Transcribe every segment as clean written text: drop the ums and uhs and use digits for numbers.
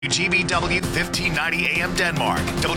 GBW 1590 AM Denmark,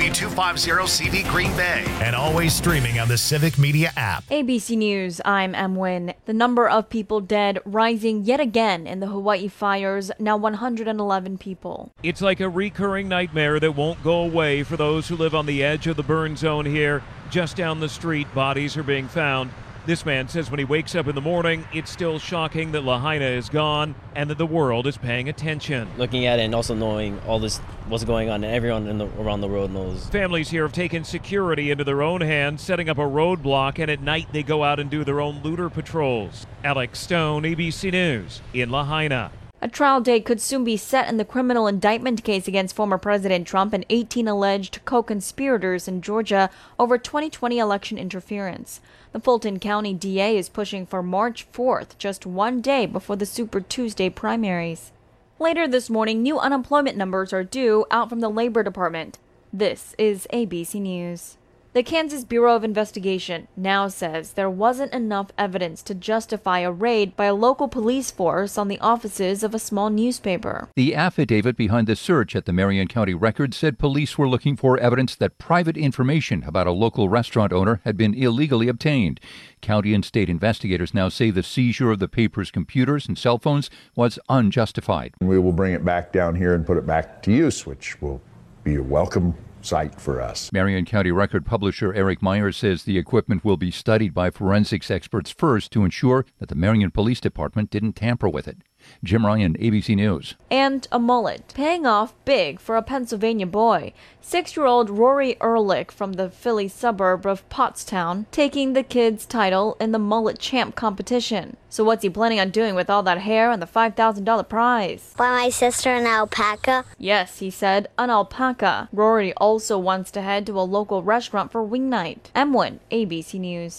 W250CV Green Bay, and always streaming on the Civic Media app. ABC News, I'm Em Nguyen. The number of people dead rising yet again in the Hawaii fires, now 111 people. It's like a recurring nightmare that won't go away for those who live on the edge of the burn zone here. Just down the street, bodies are being found. This man says when he wakes up in the morning, it's still shocking that Lahaina is gone and that the world is paying attention. Looking at it and also knowing all this, what's going on, and everyone around the world knows. Families here have taken security into their own hands, setting up a roadblock, and at night they go out and do their own looter patrols. Alex Stone, ABC News, in Lahaina. A trial date could soon be set in the criminal indictment case against former President Trump and 18 alleged co-conspirators in Georgia over 2020 election interference. The Fulton County DA is pushing for March 4th, just one day before the Super Tuesday primaries. Later this morning, new unemployment numbers are due out from the Labor Department. This is ABC News. The Kansas Bureau of Investigation now says there wasn't enough evidence to justify a raid by a local police force on the offices of a small newspaper. The affidavit behind the search at the Marion County Record said police were looking for evidence that private information about a local restaurant owner had been illegally obtained. County and state investigators now say the seizure of the paper's computers and cell phones was unjustified. We will bring it back down here and put it back to use, which will be a welcome sight for us. Marion County Record publisher Eric Myers says the equipment will be studied by forensics experts first to ensure that the Marion Police Department didn't tamper with it. Jim Ryan, ABC News. And a mullet, paying off big for a Pennsylvania boy. 6-year-old Rory Ehrlich from the Philly suburb of Pottstown taking the kid's title in the Mullet Champ competition. So what's he planning on doing with all that hair and the $5,000 prize? Buy my sister an alpaca. Yes, he said, an alpaca. Rory also wants to head to a local restaurant for wing night. Em Nguyen, ABC News.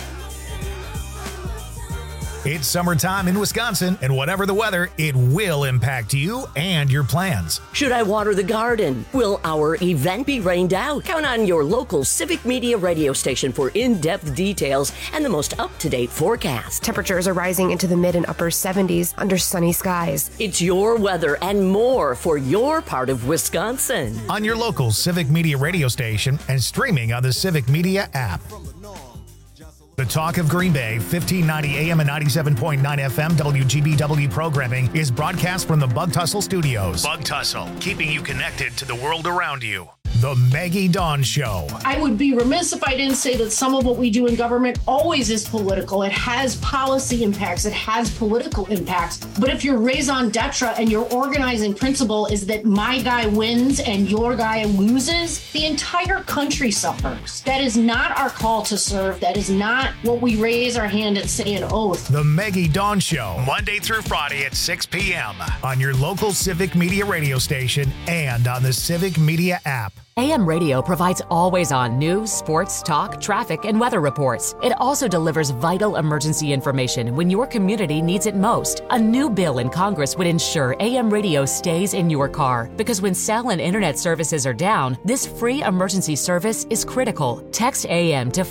It's summertime in Wisconsin, and whatever the weather, it will impact you and your plans. Should I water the garden? Will our event be rained out? Count on your local Civic Media radio station for in-depth details and the most up-to-date forecast. Temperatures are rising into the mid and upper 70s under sunny skies. It's your weather and more for your part of Wisconsin. On your local Civic Media radio station and streaming on the Civic Media app. The Talk of Green Bay, 1590 AM and 97.9 FM WGBW programming is broadcast from the Bug Tussle Studios. Bug Tussle, keeping you connected to the world around you. The Maggie Dawn Show. I would be remiss if I didn't say that some of what we do in government always is political. It has policy impacts. It has political impacts. But if your raison d'etre and your organizing principle is that my guy wins and your guy loses, the entire country suffers. That is not our call to serve. That is not what we raise our hand and say an oath. The Maggie Dawn Show, Monday through Friday at 6 p.m. on your local Civic Media radio station and on the Civic Media app. AM radio provides always-on news, sports, talk, traffic, and weather reports. It also delivers vital emergency information when your community needs it most. A new bill in Congress would ensure AM radio stays in your car, because when cell and internet services are down, this free emergency service is critical. Text AM to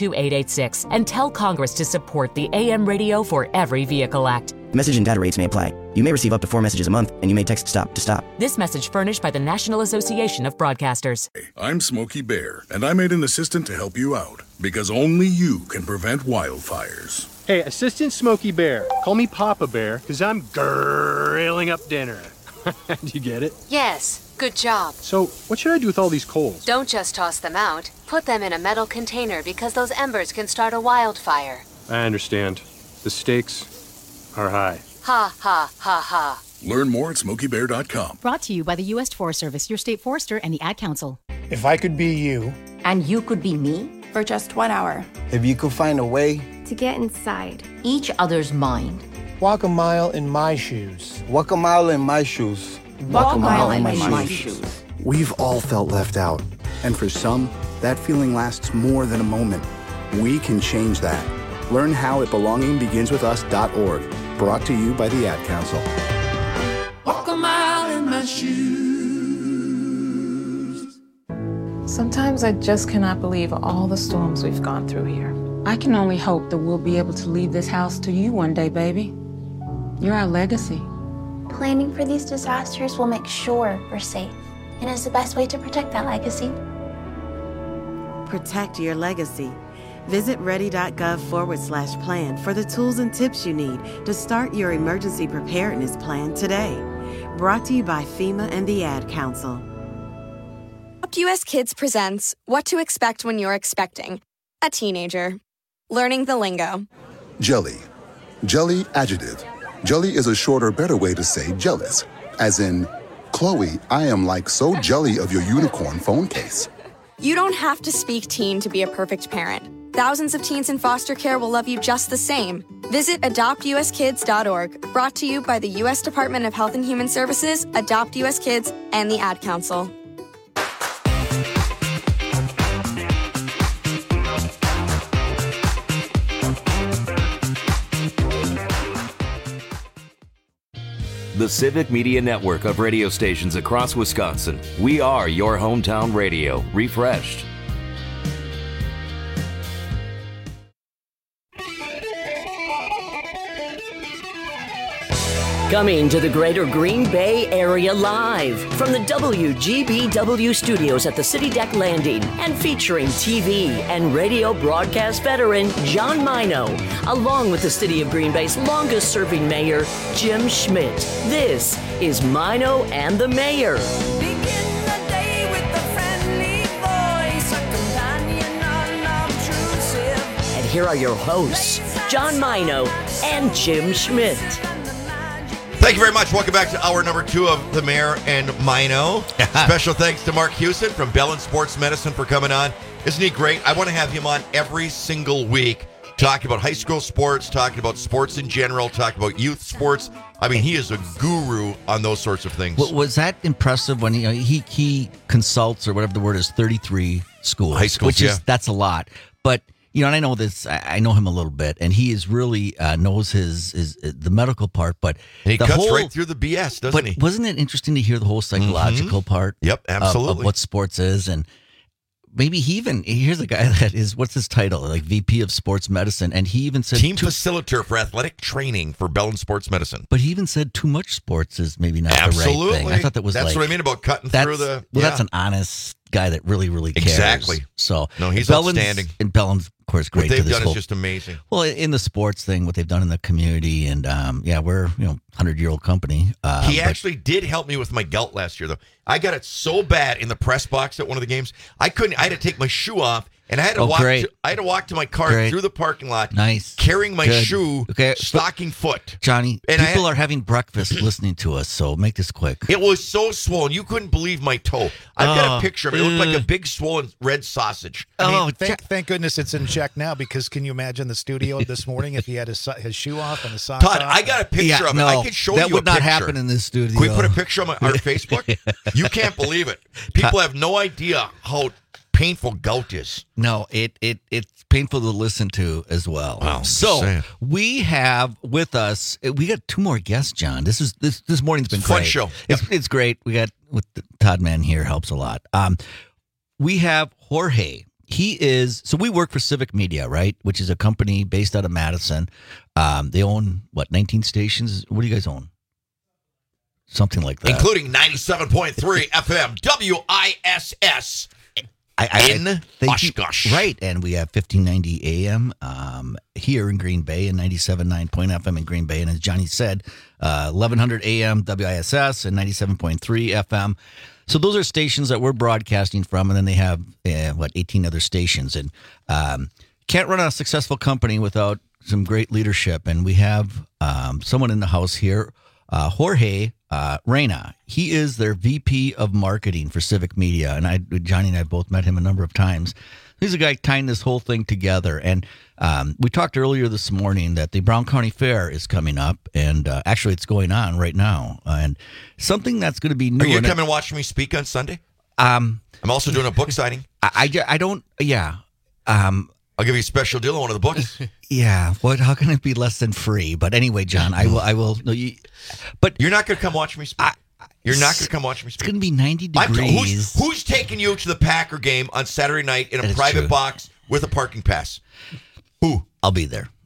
52886 and tell Congress to support the AM Radio for Every Vehicle Act. Message and data rates may apply. You may receive up to 4 messages a month, and you may text STOP to stop. This message furnished by the National Association of Broadcasters. I'm Smokey Bear, and I made an assistant to help you out, because only you can prevent wildfires. Hey, Assistant Smokey Bear. Call me Papa Bear, because I'm grilling up dinner. Do you get it? Yes, good job. So, what should I do with all these coals? Don't just toss them out. Put them in a metal container, because those embers can start a wildfire. I understand. The stakes are high. Ha, ha, ha, ha. Learn more at SmokeyBear.com. Brought to you by the U.S. Forest Service, your state forester, and the Ad Council. If I could be you. And you could be me? For just 1 hour. If you could find a way. To get inside. Each other's mind. Walk a mile in my shoes. Walk a mile in my shoes. Walk a mile in my shoes. We've all felt left out. And for some, that feeling lasts more than a moment. We can change that. Learn how at belongingbeginswithus.org. Brought to you by the Ad Council. Walk a mile in my shoes. Sometimes I just cannot believe all the storms we've gone through here. I can only hope that we'll be able to leave this house to you one day, baby. You're our legacy. Planning for these disasters will make sure we're safe and is the best way to protect that legacy. Protect your legacy. Visit ready.gov/plan for the tools and tips you need to start your emergency preparedness plan today. Brought to you by FEMA and the Ad Council. US Kids presents What to Expect When You're Expecting a Teenager. Learning the lingo. Jelly. Jelly adjective. Jelly is a shorter, better way to say jealous. As in, Chloe, I am like so jelly of your unicorn phone case. You don't have to speak teen to be a perfect parent. Thousands of teens in foster care will love you just the same. Visit adoptuskids.org. Brought to you by the U.S. Department of Health and Human Services, Adopt US Kids, and the Ad Council. The Civic Media Network of radio stations across Wisconsin. We are your hometown radio, refreshed. Coming to the greater Green Bay area live from the WGBW studios at the City Deck Landing and featuring TV and radio broadcast veteran John Mino, along with the City of Green Bay's longest serving mayor, Jim Schmidt. This is Mino and the Mayor. And here are your hosts, John Mino and Jim Schmidt. Thank you very much. Welcome back to hour number 2 of The Mayor and Mino. Special thanks to Mark Hewson from Bellin Sports Medicine for coming on. Isn't he great? I want to have him on every single week, talking about high school sports, talking about sports in general, talking about youth sports. I mean, he is a guru on those sorts of things. Was that impressive when he consults, or whatever the word is, 33 schools? High schools, which is, that's a lot. But and I know this. I know him a little bit, and he is really knows his the medical part. But and he cuts right through the BS, doesn't he? Wasn't it interesting to hear the whole psychological part? Yep, absolutely. Of what sports is, and maybe here's a guy that is, what's his title? Like VP of Sports Medicine, and he even said team facilitator for athletic training for Bellin Sports Medicine. But he even said too much sports is maybe not the right thing. I thought that was that's what I mean about cutting through the. Well, that's an honest guy that really cares. Exactly. So no, he's outstanding. And Bellin's, of course, great. What they've done is just amazing. Well, in the sports thing, what they've done in the community, and we're 100-year-old company. He actually did help me with my gout last year, though. I got it so bad in the press box at one of the games. I had to take my shoe off, and I had to walk to my car through the parking lot. Nice. Carrying my shoe, stocking foot. Johnny, people are having breakfast listening to us, so make this quick. It was so swollen. You couldn't believe my toe. I've got a picture of it. It looked like a big swollen red sausage. Thank goodness it's in check now, because can you imagine the studio this morning if he had his shoe off and his socks Todd, off? I got a picture of it. I can show you a picture. That would not happen in this studio. Can we put a picture on our Facebook? You can't believe it. People have no idea how painful gout is. No, it's painful to listen to as well. Wow, so we have with us, we got 2 more guests, John. This morning's been fun great. Show. It's great. We got with Todd Mann here, helps a lot. We have Jorge. So we work for Civic Media, right? Which is a company based out of Madison. They own 19 stations. What do you guys own? Something like that. Including 97.3 FM WISS in Oshkosh. Right, and we have 1590 AM here in Green Bay and 97.9 FM in Green Bay. And as Johnny said, 1100 AM WISS and 97.3 FM. So those are stations that we're broadcasting from, and then they have 18 other stations. And can't run a successful company without some great leadership. And we have someone in the house here, Jorge Reyna. He is their VP of Marketing for Civic Media, and Johnny and I both met him a number of times. He's a guy tying this whole thing together. And we talked earlier this morning that the Brown County Fair is coming up, and actually it's going on right now. And something that's going to be new. Are you coming and watching me speak on Sunday? I'm also doing a book signing. I don't. Yeah. I'll give you a special deal on one of the books. Yeah. What? How can it be less than free? But anyway, John, I will. No, but you're not going to come watch me speak. You're not going to come watch me speak. It's going to be 90 degrees. Who's taking you to the Packer game on Saturday night in a private box with a parking pass? Who? I'll be there.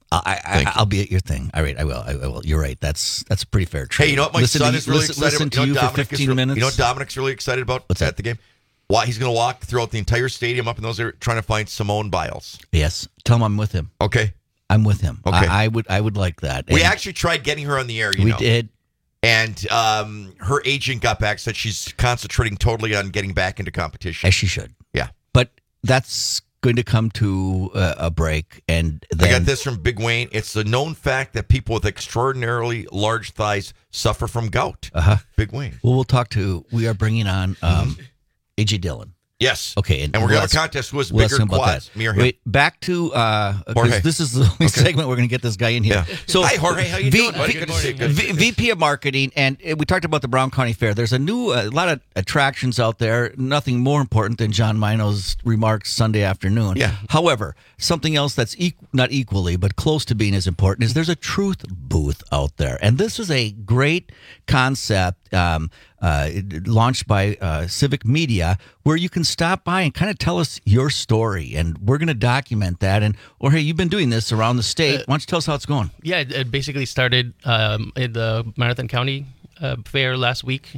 I'll be at your thing. All right, I will. You're right. That's a pretty fair trade. Hey, you know what my son is really excited listen about? to you for 15 minutes. You know what Dominic's really excited about? What's at the game? Why he's going to walk throughout the entire stadium up in those areas trying to find Simone Biles. Yes. Tell him I'm with him. Okay. I'm with him. Okay. I would like that. We actually tried getting her on the air, we did. And her agent got back, said she's concentrating totally on getting back into competition. As she should. Yeah. But that's going to come to a break. And then, I got this from Big Wayne. It's a known fact that people with extraordinarily large thighs suffer from gout. Big Wayne. Well, we are bringing on A.J. Dillon. Yes. Okay. And we're going to have a contest who has bigger quads, me or him. Wait, back to Jorge. This is the only segment we're going to get this guy in here. Yeah. So, hi, Jorge. How you doing? Good morning. VP of Marketing, and we talked about the Brown County Fair. There's a lot of attractions out there. Nothing more important than John Mino's remarks Sunday afternoon. Yeah. However, something else that's not equally, but close to being as important is there's a truth booth out there. And this is a great concept launched by Civic Media, where you can stop by and kind of tell us your story, and we're going to document that. And Jorge, you've been doing this around the state. Why don't you tell us how it's going? Yeah, it basically started in the Marathon County Fair last week.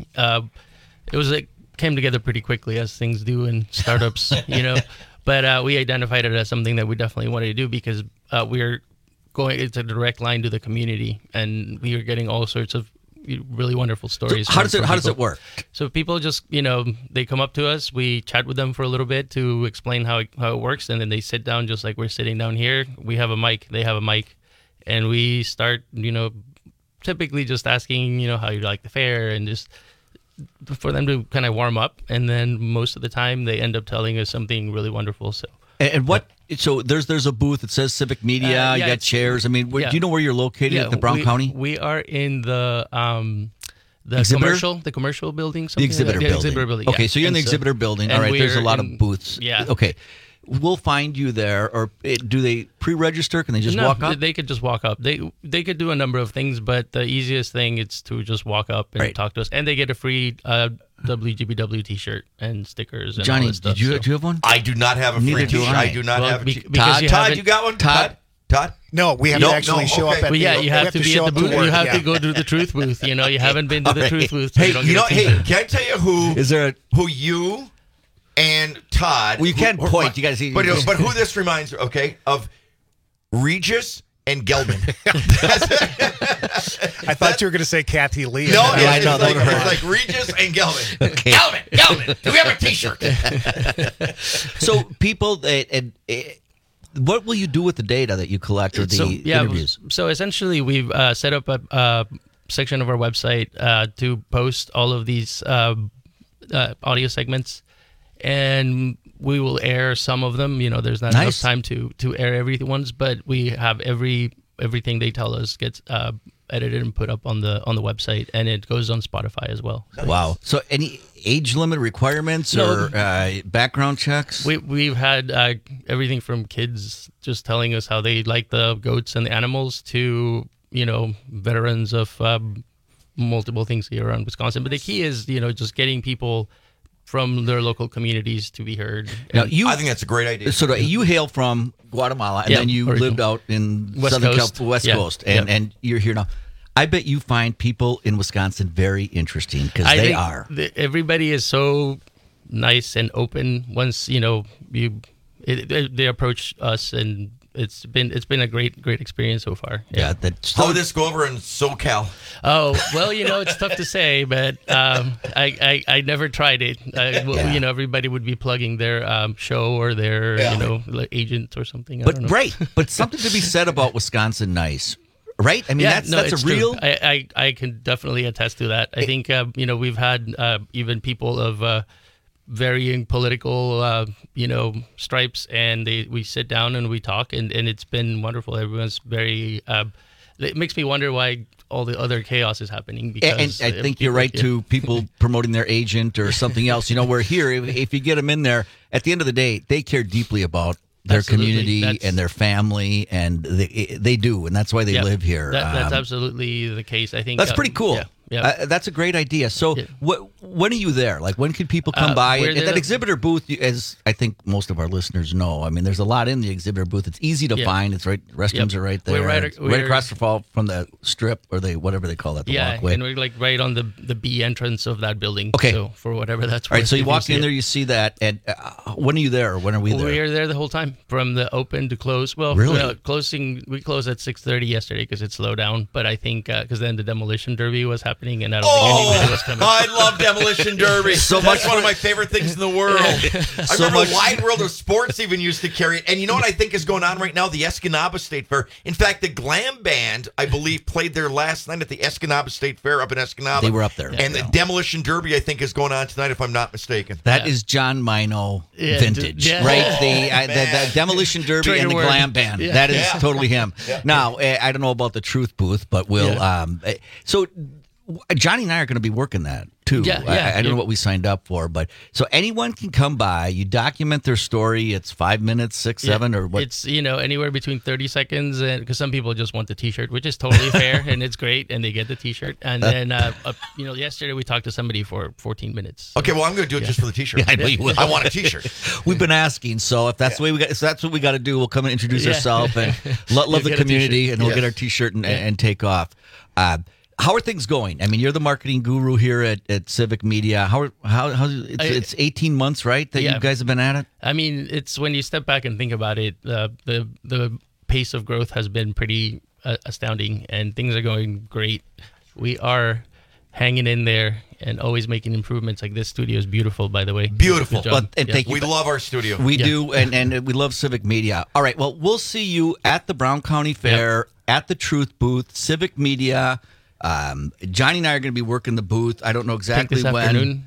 It came together pretty quickly, as things do in startups, But we identified it as something that we definitely wanted to do because it's a direct line to the community, and we are getting all sorts of really wonderful stories. So how does it work? So people just, they come up to us, we chat with them for a little bit to explain how it works, and then they sit down just like we're sitting down here. We have a mic, they have a mic, and we start, typically just asking, how you like the fair, and just for them to kind of warm up, and then most of the time they end up telling us something really wonderful. So. And what? So there's a booth that says Civic Media. You got chairs. I mean, do you know where you're located at the Brown County? We are in the commercial building. The exhibitor building. Exhibitor building. Okay, so you're in the exhibitor building. All right. There's a lot of booths. Yeah. Okay. We'll find you there, or do they pre-register? Can they just walk up? They could just walk up. They could do a number of things, but the easiest thing is to just walk up and talk to us, and they get a free WGBW T-shirt and stickers. And Johnny, all this stuff, do you have one? I do not have a free T-shirt. I do not have a T-shirt. Todd, you got one? Todd? No, we have to actually show up at the you have to be at the booth. You have to go to the truth booth. You haven't been to the truth booth. So can I tell you who you and Todd. Well, you can't point. You got to see. But who this reminds, of Regis and Gelman. I thought you were going to say Kathy Lee. No, it's like Regis and Gelman. Okay. Gelman, do we have a T-shirt? So people, what will you do with the data that you collect or the interviews? So essentially, we've set up a section of our website to post all of these audio segments. And we will air some of them. There's not enough time to air everyone's, but we have everything they tell us gets edited and put up on the website, and it goes on Spotify as well. Wow! So any age limit requirements or background checks? We've had everything from kids just telling us how they like the goats and the animals to veterans of multiple things here around Wisconsin. But the key is just getting people from their local communities to be heard. Now, I think that's a great idea. So you hail from Guatemala, and then you lived out in West Coast, and you're here now. I bet you find people in Wisconsin very interesting because they are. Everybody is so nice and open. Once they approach us, and it's been a great experience so far. Yeah. How would this go over in SoCal? Oh, well, it's tough to say, but I never tried it. Everybody would be plugging their show or their agent or something. But something to be said about Wisconsin nice. Right? I mean, that's a real... I can definitely attest to that. I think, we've had even people of varying political, stripes, and we sit down and we talk, and it's been wonderful. Everyone's very... it makes me wonder why all the other chaos is happening. Because and I think you're right, to people promoting their agent or something else. We're here. If you get them in there, at the end of the day, they care deeply about their community and their family, and they do, and that's why they live here. That's absolutely the case. I think that's pretty cool. That's a great idea. So when are you there? Like, when can people come by? At that exhibitor booth, as I think most of our listeners know, I mean, there's a lot in the exhibitor booth. It's easy to find. It's right. Restrooms are right there. We're right across the fall from the strip, or whatever they call that, the walkway. And we're like right on the B entrance of that building. Okay. So for whatever that's worth. All right, so you walk in there, you see that. And when are you there, or when are we there? We are there the whole time, from the open to close. Well, really? We closed at 6:30 yesterday because it slowed down. But I think because then the Demolition Derby was happening, and I don't think anybody was coming. I love Demolition Derby. That's one of my favorite things in the world. I remember the Wide World of Sports even used to carry it. And you know what I think is going on right now? The Escanaba State Fair. In fact, the Glam Band, I believe, played there last night at the Escanaba State Fair up in Escanaba. They were up there. And the Demolition Derby, I think, is going on tonight, if I'm not mistaken. That is John Mino vintage, right? The Demolition Derby and the Glam Band. Yeah. That is totally him. Yeah. Now, I don't know about the Truth booth, but we'll. So Johnny and I are going to be working that too. I don't know what we signed up for, but so anyone can come by. You document their story. It's 5 minutes, 6, 7, or what? It's anywhere between 30 seconds, and because some people just want the T-shirt, which is totally fair, and it's great, and they get the T-shirt. And then yesterday we talked to somebody for 14 minutes. So. Okay, well I'm going to do it just for the T-shirt. I know you will. I want a T-shirt. We've been asking, so if that's the way that's what we got to do. We'll come and introduce ourselves and love the community, and we'll get our T-shirt and take off. How are things going? I mean, you're the marketing guru here at Civic Media. It's 18 months, right, that you guys have been at it? I mean, it's when you step back and think about it, the pace of growth has been pretty astounding, and things are going great. We are hanging in there and always making improvements. Like, this studio is beautiful, by the way. Beautiful. Thank you. We love our studio. We do, and we love Civic Media. All right, well, we'll see you at the Brown County Fair, at the Truth booth, Civic Media. Johnny and I are going to be working the booth. I don't know exactly when. Afternoon,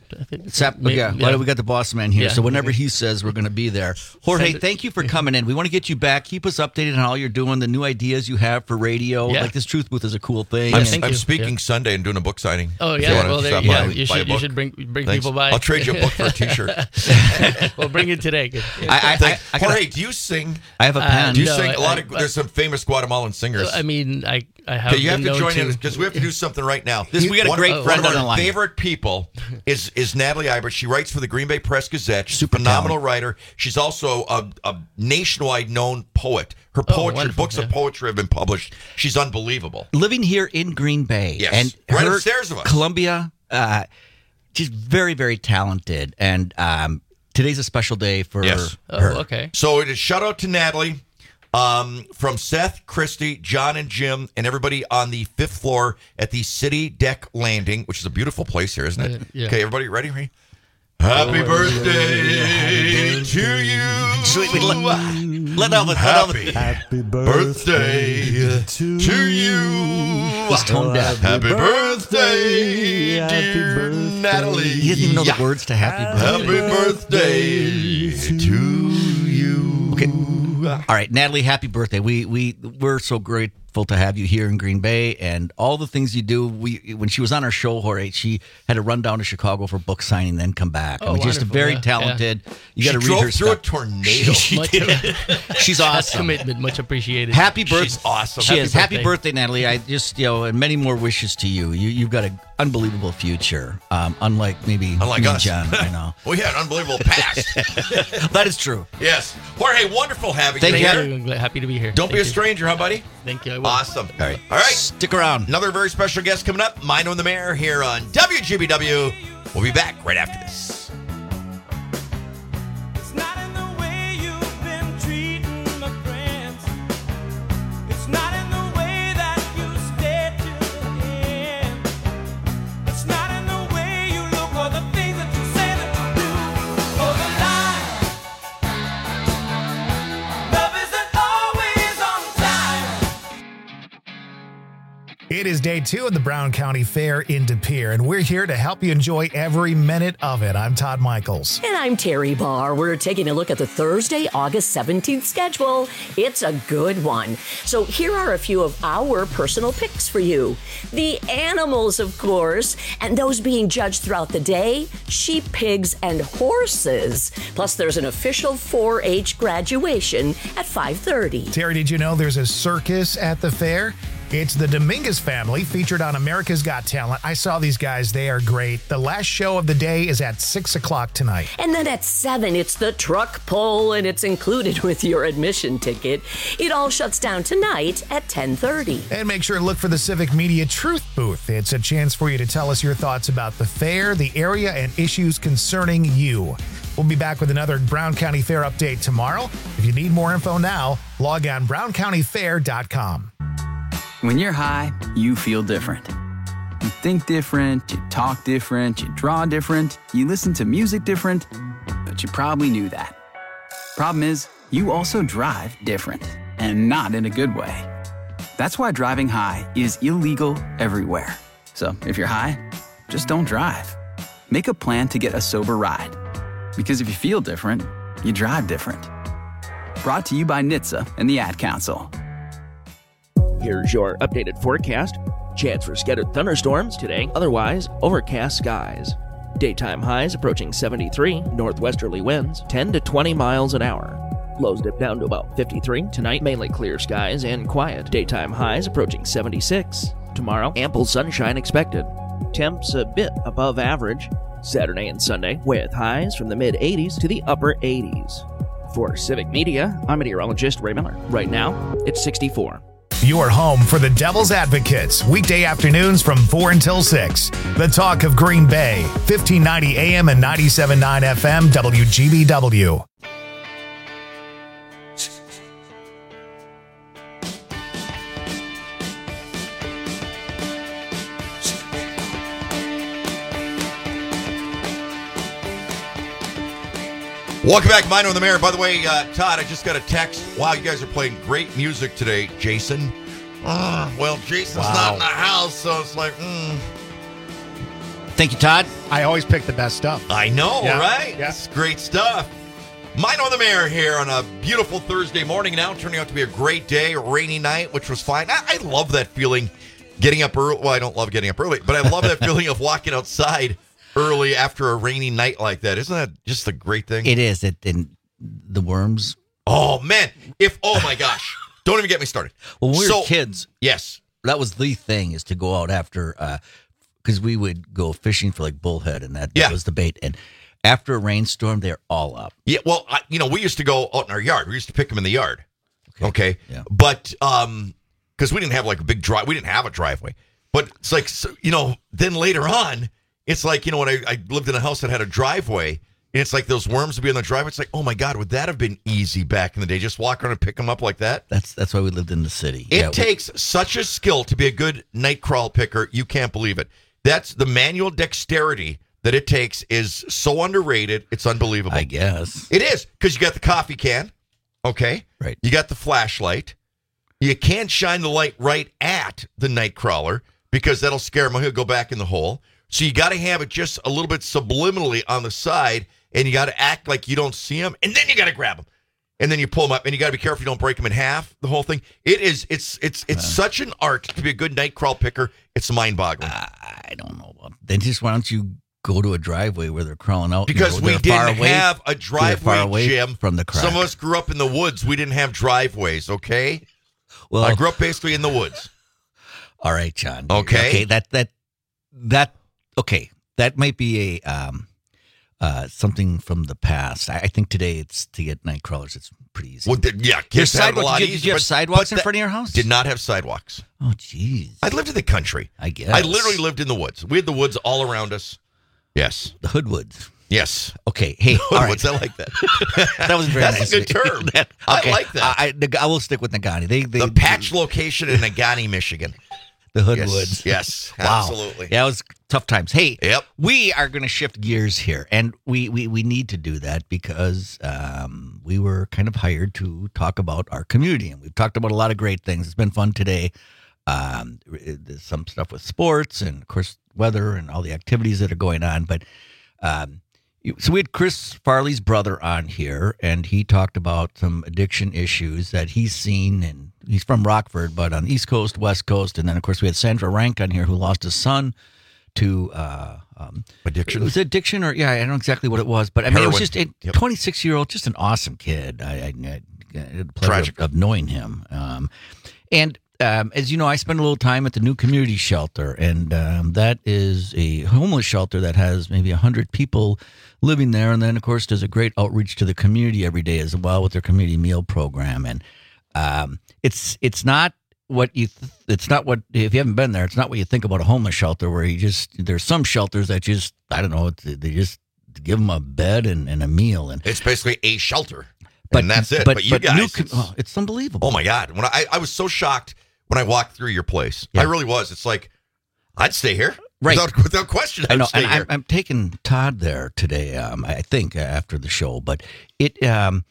we got the boss man here, so whenever he says, we're going to be there. Jorge, thank you for coming in. We want to get you back. Keep us updated on how you're doing, the new ideas you have for radio. Like, this Truth booth is a cool thing. I'm speaking Sunday and doing a book signing. Oh yeah, you should bring people by. I'll trade you a book for a T-shirt. Well, bring it today. Jorge, do you sing? I have a pen. Do you sing? There's some famous Guatemalan singers. I mean, I have. You have to join in because we have to do something right now. We got a great friend on the line. One of our favorite people is Natalie Ibert. She writes for the Green Bay Press Gazette. She's Super a phenomenal writer. She's also a nationwide known poet. Her poetry, books of poetry have been published. She's unbelievable. Living here in Green Bay. Yes. And right upstairs of us. Columbia, she's very, very talented. And today's a special day for her. Okay. So it is shout out to Natalie. From Seth, Christy, John, and Jim, and everybody on the 5th floor at the City Deck Landing, which is a beautiful place here, isn't it? Yeah. Okay, everybody ready? Happy birthday to you. Sweet, let Elvis. Happy birthday to you. He's toned down. Happy birthday, dear Natalie. He doesn't even know the words to Happy Birthday. Happy birthday to you. Okay. All right, Natalie, happy birthday. We're so grateful to have you here in Green Bay and all the things you do. When she was on our show, Jorge, she had to run down to Chicago for book signing, then come back. Just very talented. You got to read her stuff. She drove through a tornado. She's awesome. Commitment, much appreciated. Happy birthday. She's awesome. She is. Happy birthday, Natalie. I just, and many more wishes to you. You've got an unbelievable future. Unlike me us. and John, I know. We had an unbelievable past. That is true. Yes. Jorge, wonderful having you here. Happy to be here. Don't be a stranger, huh, buddy? Thank you. I will. Awesome. All right. Stick around. Another very special guest coming up. Mino and the Mayor here on WGBW. We'll be back right after this. It is day 2 of the Brown County Fair in De Pere, and we're here to help you enjoy every minute of it. I'm Todd Michaels. And I'm Terry Barr. We're taking a look at the Thursday, August 17th schedule. It's a good one. So here are a few of our personal picks for you. The animals, of course, and those being judged throughout the day, sheep, pigs, and horses. Plus, there's an official 4-H graduation at 5:30. Terry, did you know there's a circus at the fair? It's the Dominguez family featured on America's Got Talent. I saw these guys. They are great. The last show of the day is at 6 o'clock tonight. And then at 7, it's the truck pull, and it's included with your admission ticket. It all shuts down tonight at 10:30. And make sure to look for the Civic Media Truth Booth. It's a chance for you to tell us your thoughts about the fair, the area, and issues concerning you. We'll be back with another Brown County Fair update tomorrow. If you need more info now, log on browncountyfair.com. When you're high, you feel different. You think different, you talk different, you draw different, you listen to music different, but you probably knew that. Problem is, you also drive different, and not in a good way. That's why driving high is illegal everywhere. So if you're high, just don't drive. Make a plan to get a sober ride. Because if you feel different, you drive different. Brought to you by NHTSA and the Ad Council. Here's your updated forecast. Chance for scattered thunderstorms today, otherwise overcast skies. Daytime highs approaching 73, northwesterly winds 10 to 20 miles an hour. Lows dip down to about 53. Tonight, mainly clear skies and quiet. Daytime highs approaching 76. Tomorrow, ample sunshine expected. Temps a bit above average. Saturday and Sunday, with highs from the mid-80s to the upper 80s. For Civic Media, I'm meteorologist Ray Miller. Right now, it's 64. Your home for the Devil's Advocates, weekday afternoons from 4 until 6. The Talk of Green Bay, 1590 AM and 97.9 FM, WGBW. Welcome back, Mino and the Mayor. By the way, Todd, I just got a text. Wow, you guys are playing great music today, Jason. Well, Jason's not in the house, so it's like, Thank you, Todd. I always pick the best stuff. I know, right? Yeah. It's great stuff. Mino and the Mayor here on a beautiful Thursday morning. Now turning out to be a great day, a rainy night, which was fine. I love that feeling getting up early. Well, I don't love getting up early, but I love that feeling of walking outside early after a rainy night like that. Isn't that just a great thing? It is. And the worms. Oh, man. Oh, my gosh. Don't even get me started. Well, when we were kids. Yes. That was the thing, is to go out after, because we would go fishing for like bullhead, and that was the bait. And after a rainstorm, they're all up. Yeah, well, we used to go out in our yard. We used to pick them in the yard. Okay. Yeah. But, because we didn't have like a big drive. We didn't have a driveway. But it's like, then later on, it's like, when I lived in a house that had a driveway, and it's like those worms would be on the driveway. It's like, oh my God, would that have been easy back in the day? Just walk around and pick them up like that? That's why we lived in the city. It takes such a skill to be a good night crawl picker. You can't believe it. That's the manual dexterity that it takes is so underrated. It's unbelievable. I guess. It is, because you got the coffee can, okay? Right. You got the flashlight. You can't shine the light right at the night crawler because that'll scare him. He'll go back in the hole. So you got to have it just a little bit subliminally on the side, and you got to act like you don't see them, and then you got to grab them, and then you pull them up, and you got to be careful you don't break them in half. The whole thing. It's such an art to be a good night crawl picker. It's mind-boggling. I don't know. Then just why don't you go to a driveway where they're crawling out? Because we didn't have a driveway, far away Jim. From the crack. Some of us grew up in the woods. We didn't have driveways. Okay. Well, I grew up basically in the woods. All right, John. Okay. Okay, that might be a something from the past. I think today it's to get night crawlers. It's pretty easy. Well, kids had it a lot did easier. You have sidewalks in front of your house? Did not have sidewalks. Oh, jeez. I lived in the country. I guess. I literally lived in the woods. We had the woods all around us. Yes. The Hoodwoods. Yes. Okay. Hey, all right. What's that like that? That was very nice. That's a good term. Okay. I like that. I will stick with Nagani. The patch location in Nagani, Michigan. The Hoodwoods. Yes. Wow. Absolutely. Yeah, it was tough times. Hey, yep. We are going to shift gears here, and we need to do that because we were kind of hired to talk about our community, and we've talked about a lot of great things. It's been fun today. There's some stuff with sports and, of course, weather and all the activities that are going on. But so we had Chris Farley's brother on here, and he talked about some addiction issues that he's seen, and he's from Rockford, but on the East Coast, West Coast. And then, of course, we had Sandra Rank on here who lost his son to addiction. It was addiction, or I don't know exactly what it was, but I mean, it was just a 26-year-old, just an awesome kid. I had the pleasure of knowing him. And as you know, I spend a little time at the new community shelter, and that is a homeless shelter that has maybe 100 people living there, and then, of course, there's a great outreach to the community every day as well with their community meal program, and it's not what it's not what, if you haven't been there, it's not what you think about a homeless shelter where there's some shelters that just, I don't know, they just give them a bed and a meal. And it's basically a shelter, and that's it. But you guys, it's unbelievable. Oh my God. When I was so shocked when I walked through your place. Yeah. I really was. It's like, I'd stay here. Right. Without question. I know. And I'm taking Todd there today, I think, after the show, but it's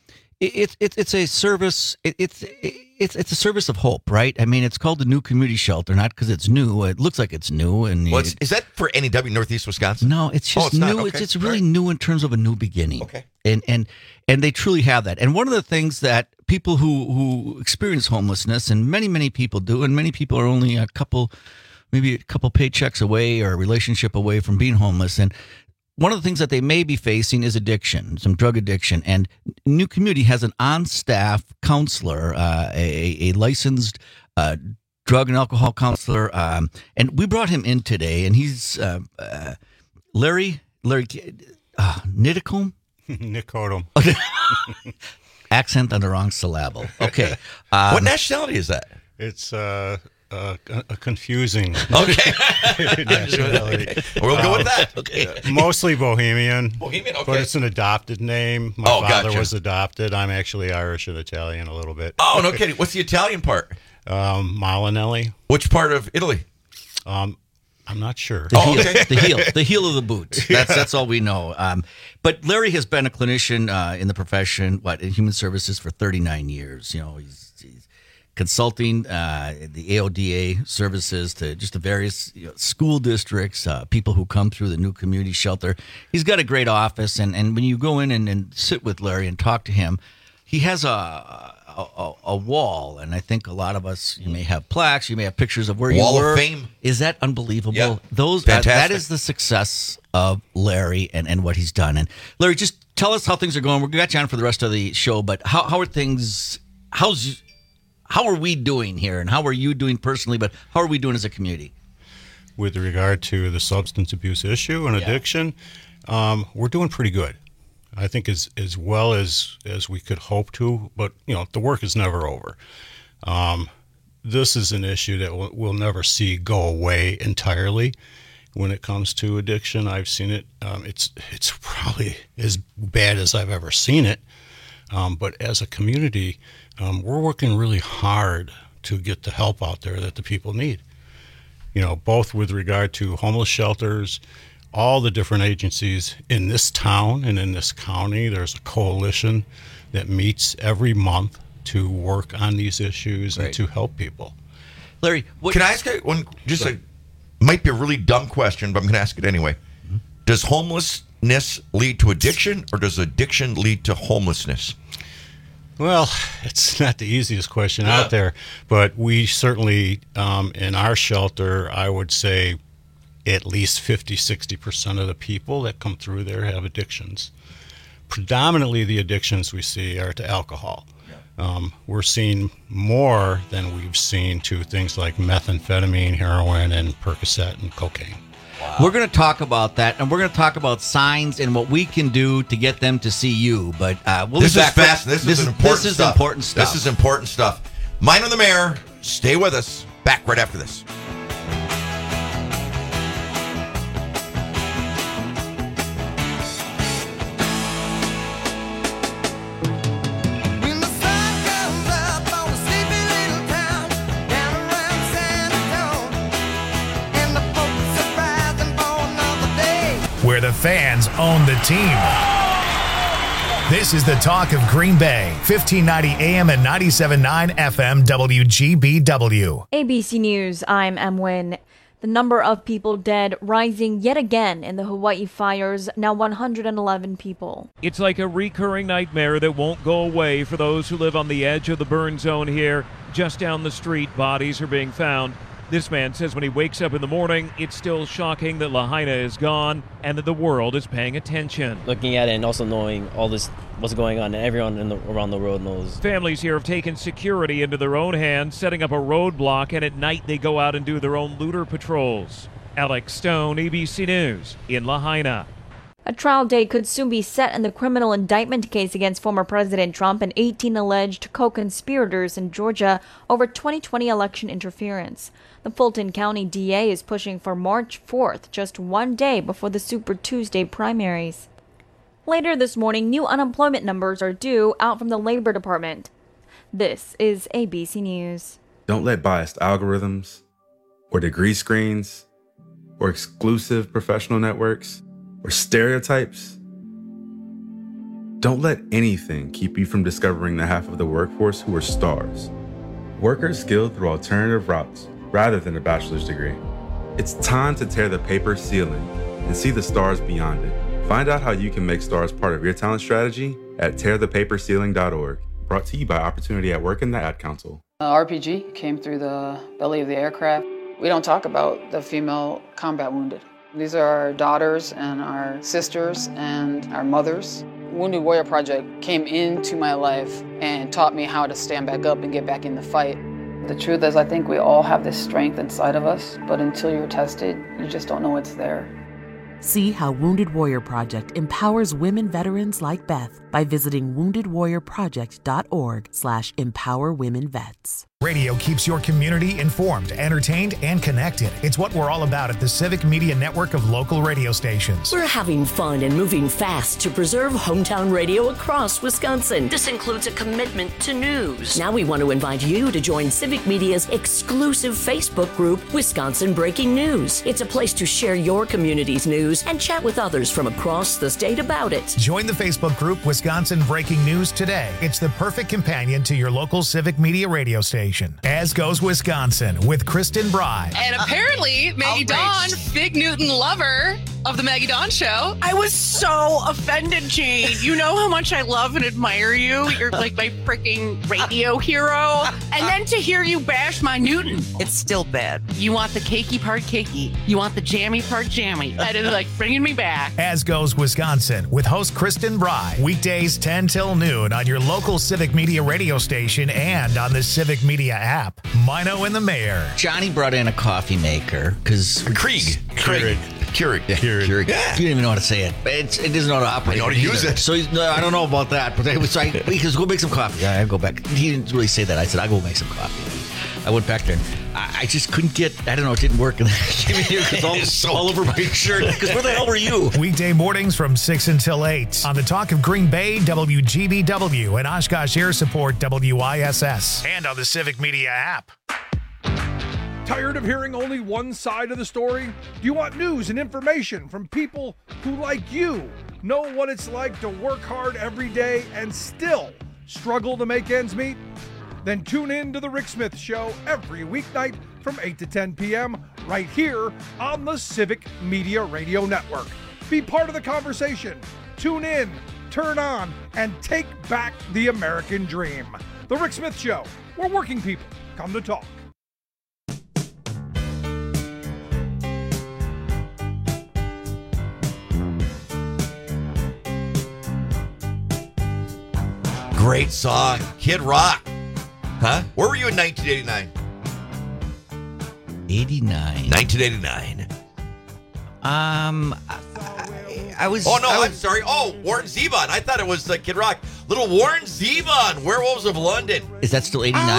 a service. It's a service of hope, right? I mean, it's called the New Community Shelter, not because it's new. It looks like it's new. And is that for NEW, Northeast Wisconsin? No, it's just new. Okay. It's really new in terms of a new beginning. Okay. And they truly have that. And one of the things that people who experience homelessness, and many people do, and many people are only maybe a couple paychecks away or a relationship away from being homeless, and one of the things that they may be facing is addiction, some drug addiction. And New Community has an on-staff counselor, a licensed drug and alcohol counselor. And we brought him in today, and he's Larry Nidicombe? Nicodem. Accent on the wrong syllable. Okay. What nationality is that? It's a confusing nationality. Okay. We'll go with that. Okay. Mostly Bohemian. Bohemian, okay. But it's an adopted name. My father was adopted. I'm actually Irish and Italian a little bit. Oh, no kidding. What's the Italian part? Molinelli. Which part of Italy? I'm not sure. The heel of the boot. That's all we know. But Larry has been a clinician in the profession, in human services for 39 years. You know, he's consulting the AODA services to just the various school districts, people who come through the New Community Shelter. He's got a great office, and when you go in and sit with Larry and talk to him, he has a wall, and I think a lot of us, you may have plaques, you may have pictures of where you were. Wall of Fame. Is that unbelievable? Yeah. That is the success of Larry and what he's done. And Larry, just tell us how things are going. We've got you on for the rest of the show, but how are things? How are we doing here, and how are you doing personally, but how are we doing as a community? With regard to the substance abuse issue and addiction, we're doing pretty good. I think as well as we could hope to, but the work is never over. This is an issue that we'll never see go away entirely. When it comes to addiction, I've seen it. It's probably as bad as I've ever seen it. But as a community, we're working really hard to get the help out there that the people need. Both with regard to homeless shelters, all the different agencies in this town and in this county. There's a coalition that meets every month to work on these issues and to help people. Larry, can I ask one? Might be a really dumb question, but I'm going to ask it anyway. Mm-hmm. Does homelessness lead to addiction, or does addiction lead to homelessness? Well, it's not the easiest question out there, but we certainly, in our shelter, I would say at least 50-60% of the people that come through there have addictions. Predominantly the addictions we see are to alcohol. We're seeing more than we've seen to things like methamphetamine, heroin, and Percocet and cocaine. Wow. We're going to talk about that, and we're going to talk about signs and what we can do to get them to see you. But we'll this be is back. Fast. This is important stuff. This is important stuff. Mine on the Mayor. Stay with us. Back right after this. Where the fans own the team. This is the talk of Green Bay, 1590 AM and 97.9 FM WGBW. ABC News, I'm Em Nguyen. The number of people dead rising yet again in the Hawaii fires, now 111 people. It's like a recurring nightmare that won't go away for those who live on the edge of the burn zone here. Just down the street, bodies are being found. This man says when he wakes up in the morning, it's still shocking that Lahaina is gone and that the world is paying attention. Looking at it and also knowing all this, what's going on, and everyone around the road knows. Families here have taken security into their own hands, setting up a roadblock, and at night they go out and do their own looter patrols. Alex Stone, ABC News, in Lahaina. A trial date could soon be set in the criminal indictment case against former President Trump and 18 alleged co-conspirators in Georgia over 2020 election interference. The Fulton County DA is pushing for March 4th, just one day before the Super Tuesday primaries. Later this morning, new unemployment numbers are due out from the Labor Department. This is ABC News. Don't let biased algorithms or degree screens or exclusive professional networks or stereotypes. Don't let anything keep you from discovering the half of the workforce who are stars. Workers skilled through alternative routes rather than a bachelor's degree. It's time to tear the paper ceiling and see the stars beyond it. Find out how you can make stars part of your talent strategy at tearthepaperceiling.org. Brought to you by Opportunity at Work and the Ad Council. RPG came through the belly of the aircraft. We don't talk about the female combat wounded. These are our daughters and our sisters and our mothers. Wounded Warrior Project came into my life and taught me how to stand back up and get back in the fight. The truth is, I think we all have this strength inside of us, but until you're tested, you just don't know it's there. See how Wounded Warrior Project empowers women veterans like Beth by visiting woundedwarriorproject.org/empowerwomenvets. Radio keeps your community informed, entertained, and connected. It's what we're all about at the Civic Media Network of local radio stations. We're having fun and moving fast to preserve hometown radio across Wisconsin. This includes a commitment to news. Now we want to invite you to join Civic Media's exclusive Facebook group, Wisconsin Breaking News. It's a place to share your community's news and chat with others from across the state about it. Join the Facebook group Wisconsin Breaking News today. It's the perfect companion to your local Civic Media radio station. As Goes Wisconsin with Kristen Bry. And apparently, Maggie Dawn, big Newton lover of the Maggie Dawn Show. I was so offended, Jane. You know how much I love and admire you. You're like my freaking radio hero. And then to hear you bash my Newton, it's still bad. You want the cakey part cakey. You want the jammy part jammy. That is like bringing me back. As Goes Wisconsin with host Kristen Bry. Weekdays 10 till noon on your local Civic Media radio station and on the Civic Media app. Mino and the Mayor. Johnny brought in a coffee maker because Keurig. Yeah. You don't even know how to say it. It doesn't know how to operate. I know how to use it. So I don't know about that. But I was like, because go make some coffee. I go back. He didn't really say that. I said, I'll go make some coffee. I went back there. And I just couldn't get. I don't know. It didn't work. And I came in here because all over my shirt. Because where the hell were you? Weekday mornings from 6 until 8 on the Talk of Green Bay, WGBW, and Oshkosh Air Support, WISS, and on the Civic Media app. Tired of hearing only one side of the story? Do you want news and information from people who, like you, know what it's like to work hard every day and still struggle to make ends meet? Then tune in to The Rick Smith Show every weeknight from 8 to 10 p.m. right here on the Civic Media Radio Network. Be part of the conversation. Tune in, turn on, and take back the American dream. The Rick Smith Show, where working people come to talk. Great song. Kid Rock. Huh? Where were you in 1989? 1989. I was. I'm sorry. Oh, Warren Zevon. I thought it was Kid Rock. Little Warren Zevon, Werewolves of London. Is that still 89?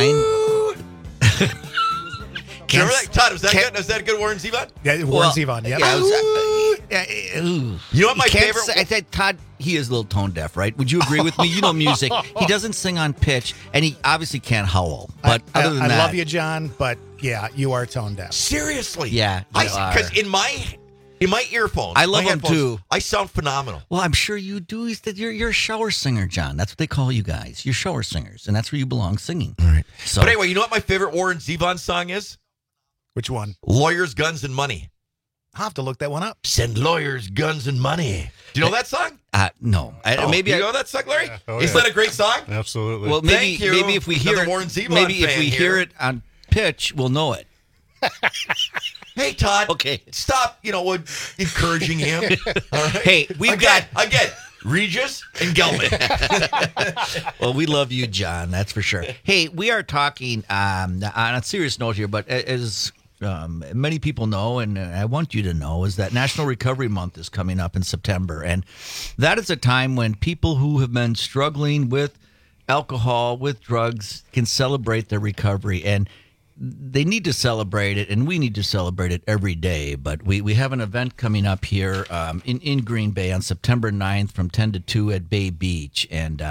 Remember that? Todd, was that good? Was that a good Warren Zevon? Yeah, Warren Zevon. Yeah. You know what my favorite? I think Todd, he is a little tone deaf, right? Would you agree with me? You know music. He doesn't sing on pitch, and he obviously can't howl. But other than that, I love you, John. But yeah, you are tone deaf. Seriously? Yeah, because in my earphones, I love them too. I sound phenomenal. Well, I'm sure you do. You're a shower singer, John. That's what they call you guys. You're shower singers, and that's where you belong, singing. All right. So, but anyway, you know what my favorite Warren Zevon song is? Which one? Lawyers, Guns, and Money. I'll have to look that one up. Send lawyers, guns, and money. Do you know that song? No. Maybe you know that song, Larry? Yeah. Isn't that a great song? Absolutely. Well, maybe if we hear it, Warren Zevon maybe if we hear it on pitch, we'll know it. Hey, Todd. Okay. Stop, encouraging him. All right? Hey, we've again, Regis and Gelman. Well, we love you, John. That's for sure. Hey, we are talking on a serious note here, but as many people know, and I want you to know, is that National Recovery Month is coming up in September. And that is a time when people who have been struggling with alcohol, with drugs, can celebrate their recovery. And they need to celebrate it, and we need to celebrate it every day. But we have an event coming up here in Green Bay on September 9th from 10 to 2 at Bay Beach. And,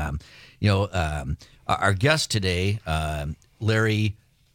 our guest today, Larry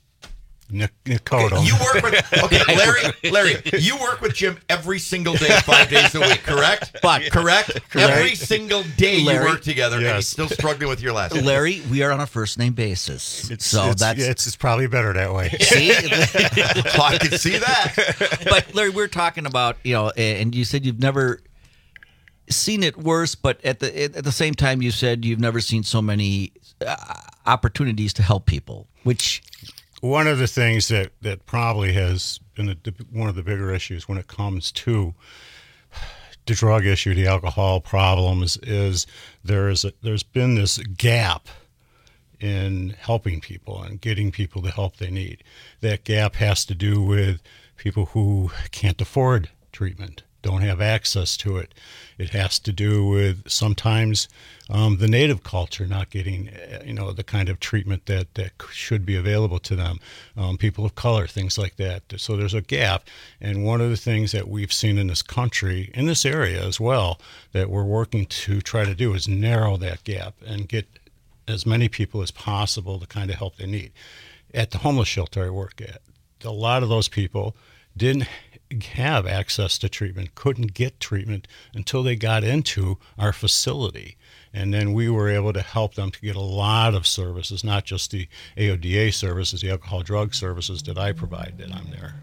Nikoto. You work with Larry. You work with Jim every single day, 5 days a week, correct? Correct. Every single day you work together, and he's still struggling with your last name. Larry, we are on a first name basis, It's probably better that way. See, I can see that. But Larry, we're talking about and you said you've never seen it worse, but at the same time, you said you've never seen so many opportunities to help people, which. One of the things that probably has been one of the bigger issues when it comes to the drug issue, the alcohol problems, is there's been this gap in helping people and getting people the help they need. That gap has to do with people who can't afford treatment, don't have access to it. It has to do with sometimes the native culture not getting, the kind of treatment that should be available to them. People of color, things like that. So there's a gap. And one of the things that we've seen in this country, in this area as well, that we're working to try to do is narrow that gap and get as many people as possible the kind of help they need. At the homeless shelter I work at, a lot of those people didn't have access to treatment, couldn't get treatment until they got into our facility. And then we were able to help them to get a lot of services, not just the AODA services, the alcohol drug services that I provide that I'm there.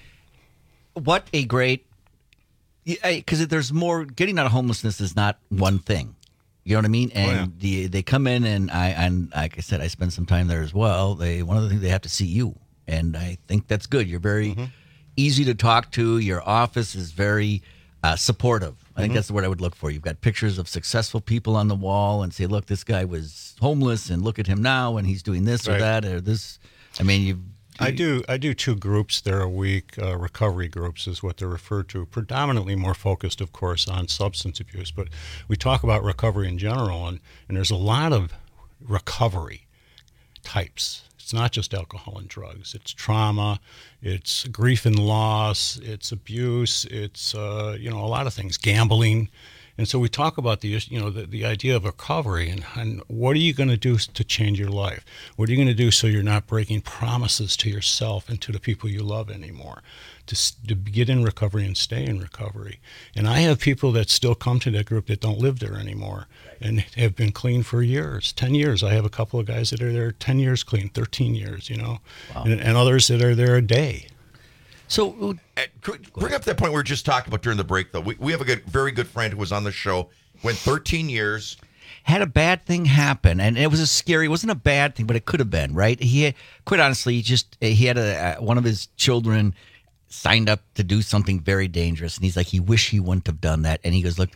What a great, because there's more, getting out of homelessness is not one thing. You know what I mean? And they come in, and like I said, I spend some time there as well. One of the things, they have to see you. And I think that's good. You're very easy to talk to. Your office is very supportive. I think that's the word I would look for. You've got pictures of successful people on the wall and say, look, this guy was homeless and look at him now and he's doing this or that or this. I mean, I do 2 groups there a week. Recovery groups is what they're referred to, predominantly more focused, of course, on substance abuse. But we talk about recovery in general, and there's a lot of recovery types. It's not just alcohol and drugs. It's trauma, it's grief and loss, it's abuse, it's a lot of things, gambling. And so we talk about the idea of recovery and what are you going to do to change your life? What are you going to do so you're not breaking promises to yourself and to the people you love anymore? To get in recovery and stay in recovery. And I have people that still come to that group that don't live there anymore and have been clean for years, 10 years. I have a couple of guys that are there 10 years clean, 13 years, Wow. and others that are there a day. So bring up that point we were just talking about during the break, though. We have a very good friend who was on the show, went 13 years. Had a bad thing happen, and it was it wasn't a bad thing, but it could have been, right? Quite honestly, he had one of his children signed up to do something very dangerous, and he's like, he wished he wouldn't have done that. And he goes, look,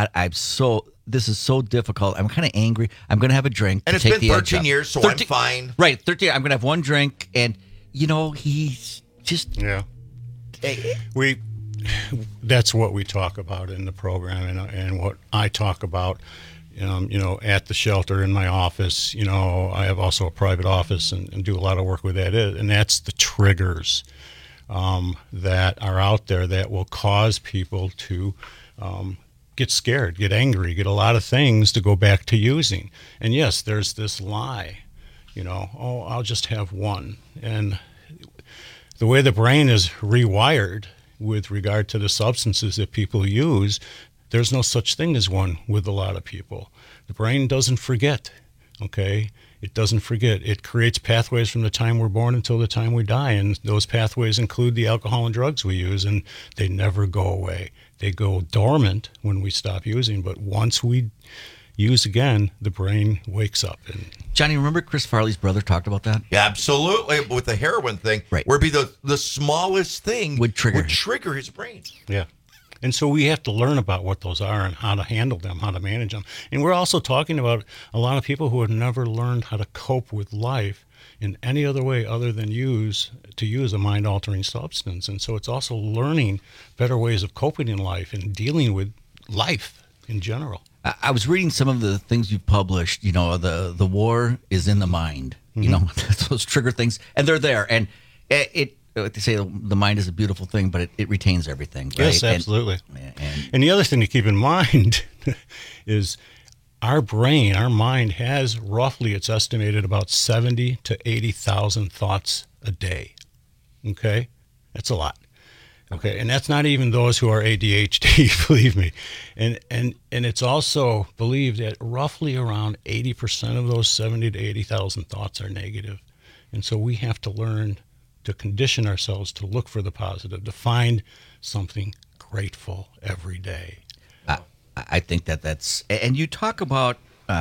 this is so difficult. I'm kind of angry. I'm going to have a drink. And it's been 13 years, so I'm fine. Right, 13. I'm going to have one drink, and he's just That's what we talk about in the program, and what I talk about. At the shelter in my office. I have also a private office and do a lot of work with that. And that's the triggers that are out there that will cause people to get scared, get angry, get a lot of things to go back to using. And yes, there's this lie, I'll just have one. And the way the brain is rewired with regard to the substances that people use, there's no such thing as one with a lot of people. The brain doesn't forget, okay? It doesn't forget. It creates pathways from the time we're born until the time we die, and those pathways include the alcohol and drugs we use, and they never go away. They go dormant when we stop using, but once we use again, the brain wakes up. And Johnny, remember Chris Farley's brother talked about that? Yeah, absolutely. With the heroin thing, right? Where it'd be the smallest thing would trigger his brain. Yeah. And so we have to learn about what those are and how to handle them, how to manage them. And we're also talking about a lot of people who have never learned how to cope with life in any other way other than use a mind-altering substance. And so it's also learning better ways of coping in life and dealing with life in general. I was reading some of the things you've published. You know, the war is in the mind. Mm-hmm. You know, those trigger things, and they're there. And it they say the mind is a beautiful thing, but it retains everything. Right? Yes, absolutely. And the other thing to keep in mind is our brain, our mind has roughly, it's estimated, about 70 to 80,000 thoughts a day. Okay? That's a lot. Okay, and that's not even those who are ADHD, believe me. And it's also believed that roughly around 80% of those 70 to 80,000 thoughts are negative. And so we have to learn to condition ourselves to look for the positive, to find something grateful every day. I think that's, and you talk about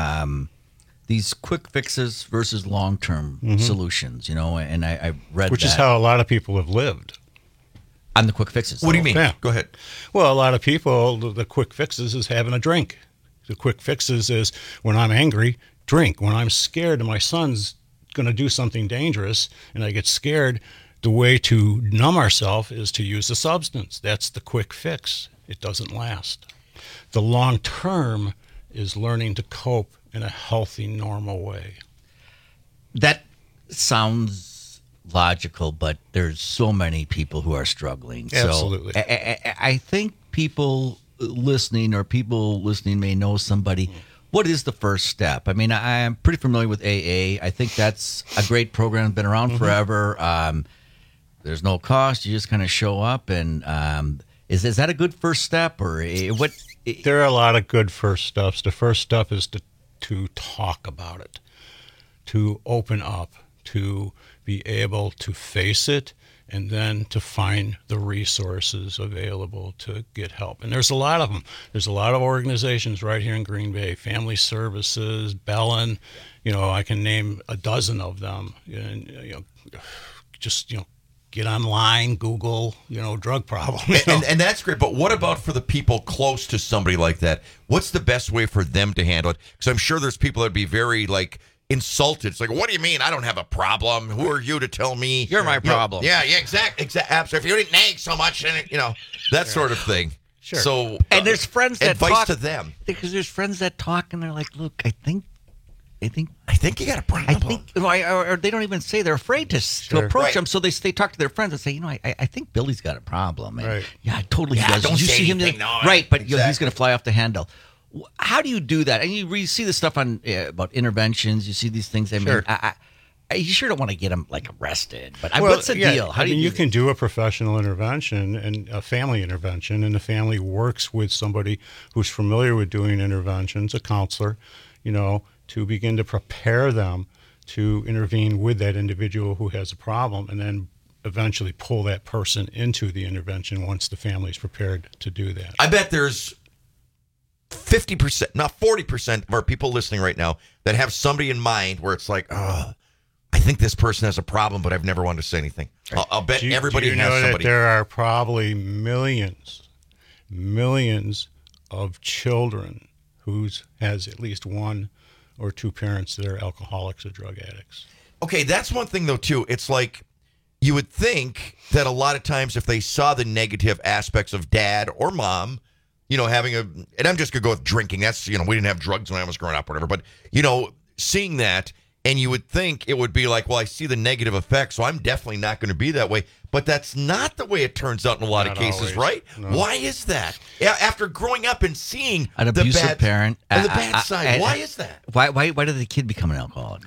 these quick fixes versus long-term solutions, you know, and I read Which is how a lot of people have lived. On the quick fixes. What do you mean? Yeah. Go ahead. Well, a lot of people, the quick fixes is having a drink. The quick fixes is when I'm angry, drink. When I'm scared and my son's going to do something dangerous and I get scared, the way to numb ourselves is to use a substance. That's the quick fix. It doesn't last. The long term is learning to cope in a healthy, normal way. That sounds logical, but there's so many people who are struggling. Absolutely. So I think people listening may know somebody. What is the first step? I mean, I'm pretty familiar with AA. I think that's a great program, been around forever. There's no cost. You just kind of show up. And is that a good first step? Or what? There are a lot of good first steps. The first step is to talk about it, to open up, to be able to face it, and then to find the resources available to get help. And there's a lot of them. There's a lot of organizations right here in Green Bay, Family Services, Bellin, I can name a dozen of them. And, just, get online, Google, drug problem. And that's great. But what about for the people close to somebody like that? What's the best way for them to handle it? Because I'm sure there's people that'd be very, insulted. It's like, what do you mean? I don't have a problem. Who are you to tell me? You're my problem. Yeah, exactly. Absolutely. If you didn't nag so much, and that sort of thing. Sure. So, and there's friends that advice talk to them. Because there's friends that talk and they're like, look, I think you got a problem. Or they don't even say, they're afraid to approach them. So they talk to their friends and say, I think Billy's got a problem. And yeah, totally. Yeah, does. don't you say see anything, him, no, right? But exactly. He's going to fly off the handle. How do you do that? And you see this stuff on about interventions. You see these things. I mean, you sure don't want to get them arrested. But what's the deal? How do you can do a professional intervention and a family intervention, and the family works with somebody who's familiar with doing interventions, a counselor, to begin to prepare them to intervene with that individual who has a problem, and then eventually pull that person into the intervention once the family is prepared to do that. I bet there's 50%, not 40% of our people listening right now that have somebody in mind where it's like, oh, I think this person has a problem, but I've never wanted to say anything. I'll bet everybody has somebody. That there are probably millions of children who has at least one or two parents that are alcoholics or drug addicts. Okay, that's one thing, though, too. It's like you would think that a lot of times if they saw the negative aspects of dad or mom, having and I'm just going to go with drinking. That's, we didn't have drugs when I was growing up or whatever. But, seeing that, and you would think it would be like, well, I see the negative effects, so I'm definitely not going to be that way. But that's not the way it turns out in a lot of cases, right? No. Why is that? After growing up and seeing an abusive parent and the bad side, why is that? Why did the kid become an alcoholic?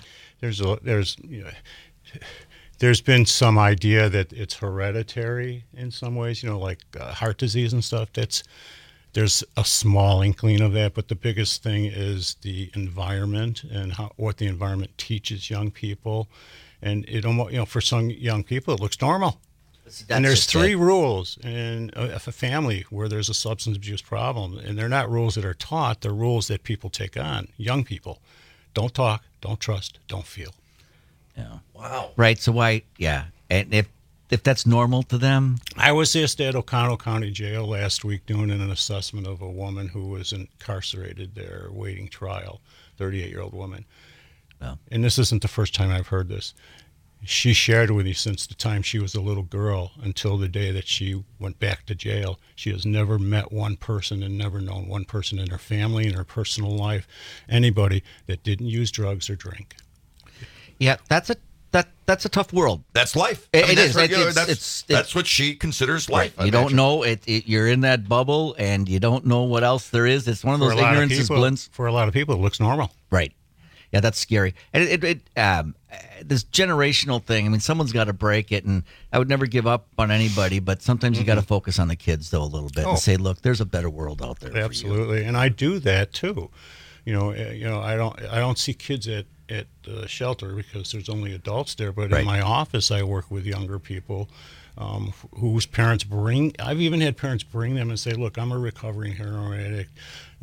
There's been some idea that it's hereditary in some ways, like heart disease and stuff. There's a small inkling of that, but the biggest thing is the environment and what the environment teaches young people. And it almost, for some young people, it looks normal. And there's just 3 rules in a family where there's a substance abuse problem, and they're not rules that are taught. They're rules that people take on. Young people, don't talk, don't trust, don't feel. Yeah. Wow. Right. So why? Yeah. And if that's normal to them, I was just at Oconto County Jail last week doing an assessment of a woman who was incarcerated there waiting trial, 38-year-old woman. Well, and this isn't the first time I've heard this. She shared with me since the time she was a little girl until the day that she went back to jail. She has never met one person and never known one person in her family, in her personal life, anybody that didn't use drugs or drink. Yeah, that's a tough world. That's life. It is. That's what she considers life. Right. You don't know it. You're in that bubble, and you don't know what else there is. It's one of those ignorance is bliss. For a lot of people, it looks normal. Right. Yeah, that's scary. And this generational thing, I mean, someone's got to break it, and I would never give up on anybody, but sometimes you got to focus on the kids, though, a little bit and say, look, there's a better world out there. Absolutely. For you. And I do that, too. You know, I don't see kids at the shelter because there's only adults there, but in my office, I work with younger people whose parents I've even had parents bring them and say, look, I'm a recovering heroin addict,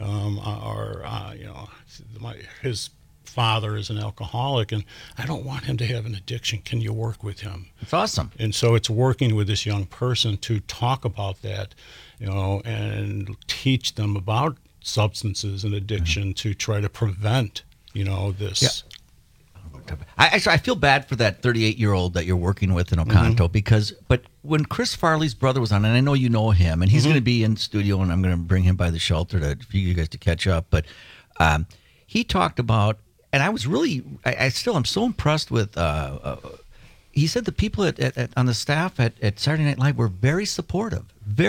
his father is an alcoholic, and I don't want him to have an addiction. Can you work with him? It's awesome. And so it's working with this young person to talk about that, and teach them about substances and addiction to try to prevent, this. Yeah. I feel bad for that 38-year-old that you're working with in Oconto but when Chris Farley's brother was on, and I know you know him, and he's going to be in studio, and I'm going to bring him by the shelter for you guys to catch up, but he talked about, and I was really, I'm so impressed with, he said the people on the staff at Saturday Night Live were very supportive,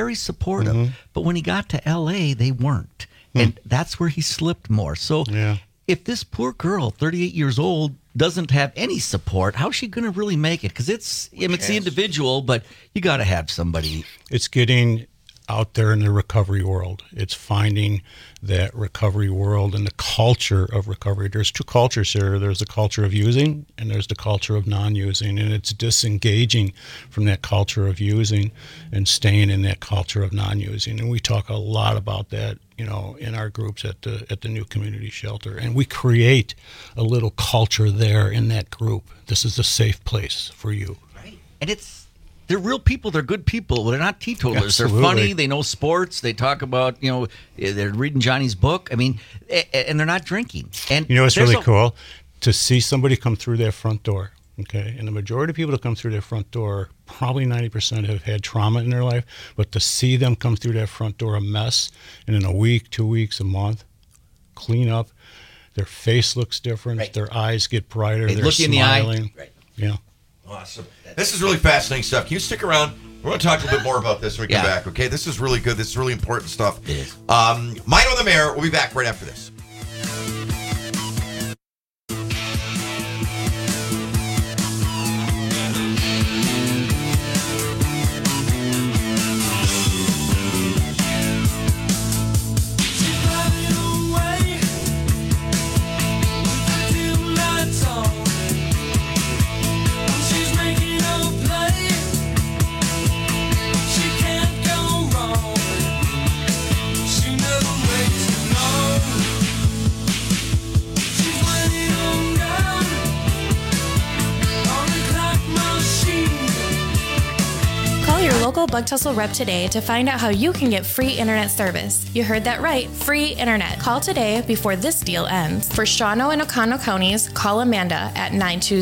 but when he got to L.A., they weren't, and that's where he slipped more. So if this poor girl, 38 years old, doesn't have any support, how's she going to really make it? Because it's the individual, but you got to have somebody. It's getting out there in the recovery world. It's finding that recovery world and the culture of recovery. There's 2 cultures here. There's the culture of using and there's the culture of non-using, and it's disengaging from that culture of using and staying in that culture of non-using. And we talk a lot about that, in our groups at the new community shelter, and we create a little culture there in that group. This is a safe place for you. Right. And they're real people. They're good people. They're not teetotalers. Absolutely. They're funny. They know sports. They talk about, they're reading Johnny's book. I mean, and they're not drinking. And it's really cool to see somebody come through that front door. Okay. And the majority of people that come through that front door, probably 90% have had trauma in their life. But to see them come through that front door a mess, and in a week, 2 weeks, a month, clean up, their face looks different. Right. Their eyes get brighter. They they're look smiling. in the eye. Right. Yeah. Awesome. This is really fascinating stuff. Can you stick around? We're going to talk a little bit more about this when we come back, okay? This is really good. This is really important stuff. It is. Mino the Mayor. We'll be back right after this. Local Bug Tussle rep today to find out how you can get free internet service. You heard that right, free internet. Call today before this deal ends. For Shawano and Oconto counties, call Amanda at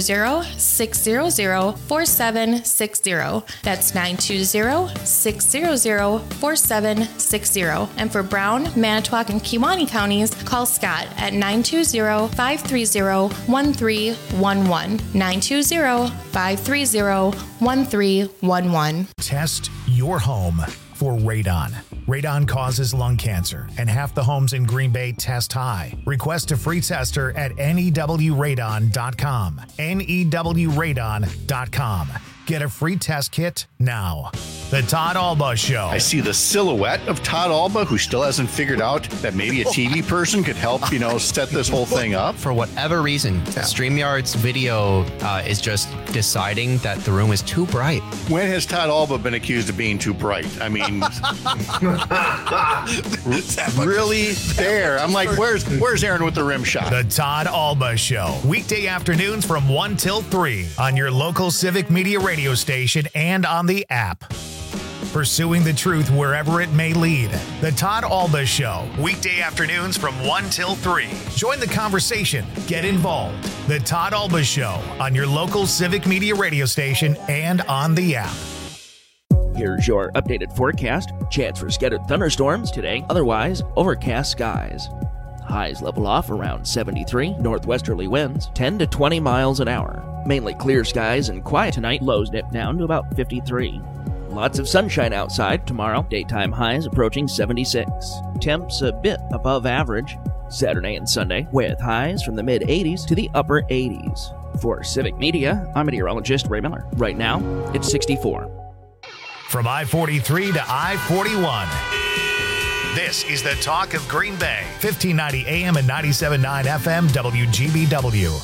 920-600-4760. That's 920-600-4760. And for Brown, Manitowoc, and Kewaunee counties, call Scott at 920-530-1311. 920-530-1311. Test your home for radon. Radon causes lung cancer, and half the homes in Green Bay test high. Request a free tester at newradon.com. newradon.com. Get a free test kit now. The Todd Alba Show. I see the silhouette of Todd Alba, who still hasn't figured out that maybe a TV person could help, set this whole thing up. For whatever reason, StreamYard's video is just deciding that the room is too bright. When has Todd Alba been accused of being too bright? I mean, really there. I'm like, where's Aaron with the rim shot? The Todd Alba Show. Weekday afternoons from 1 till 3 on your local Civic Media radio station and on the app. Pursuing the truth wherever it may lead. The Todd Alba Show. Weekday afternoons from 1 till 3. Join the conversation. Get involved. The Todd Alba Show on your local Civic Media radio station and on the app. Here's your updated forecast. Chance for scattered thunderstorms today. Otherwise, overcast skies. Highs level off around 73. Northwesterly winds 10 to 20 miles an hour. Mainly clear skies and quiet tonight. Lows dip down to about 53. Lots of sunshine outside tomorrow. Daytime highs approaching 76. Temps a bit above average. Saturday and Sunday with highs from the mid-80s to the upper 80s. For Civic Media, I'm meteorologist Ray Miller. Right now, it's 64. From I-43 to I-41. This is the talk of Green Bay. 1590 AM and 97.9 FM WGBW.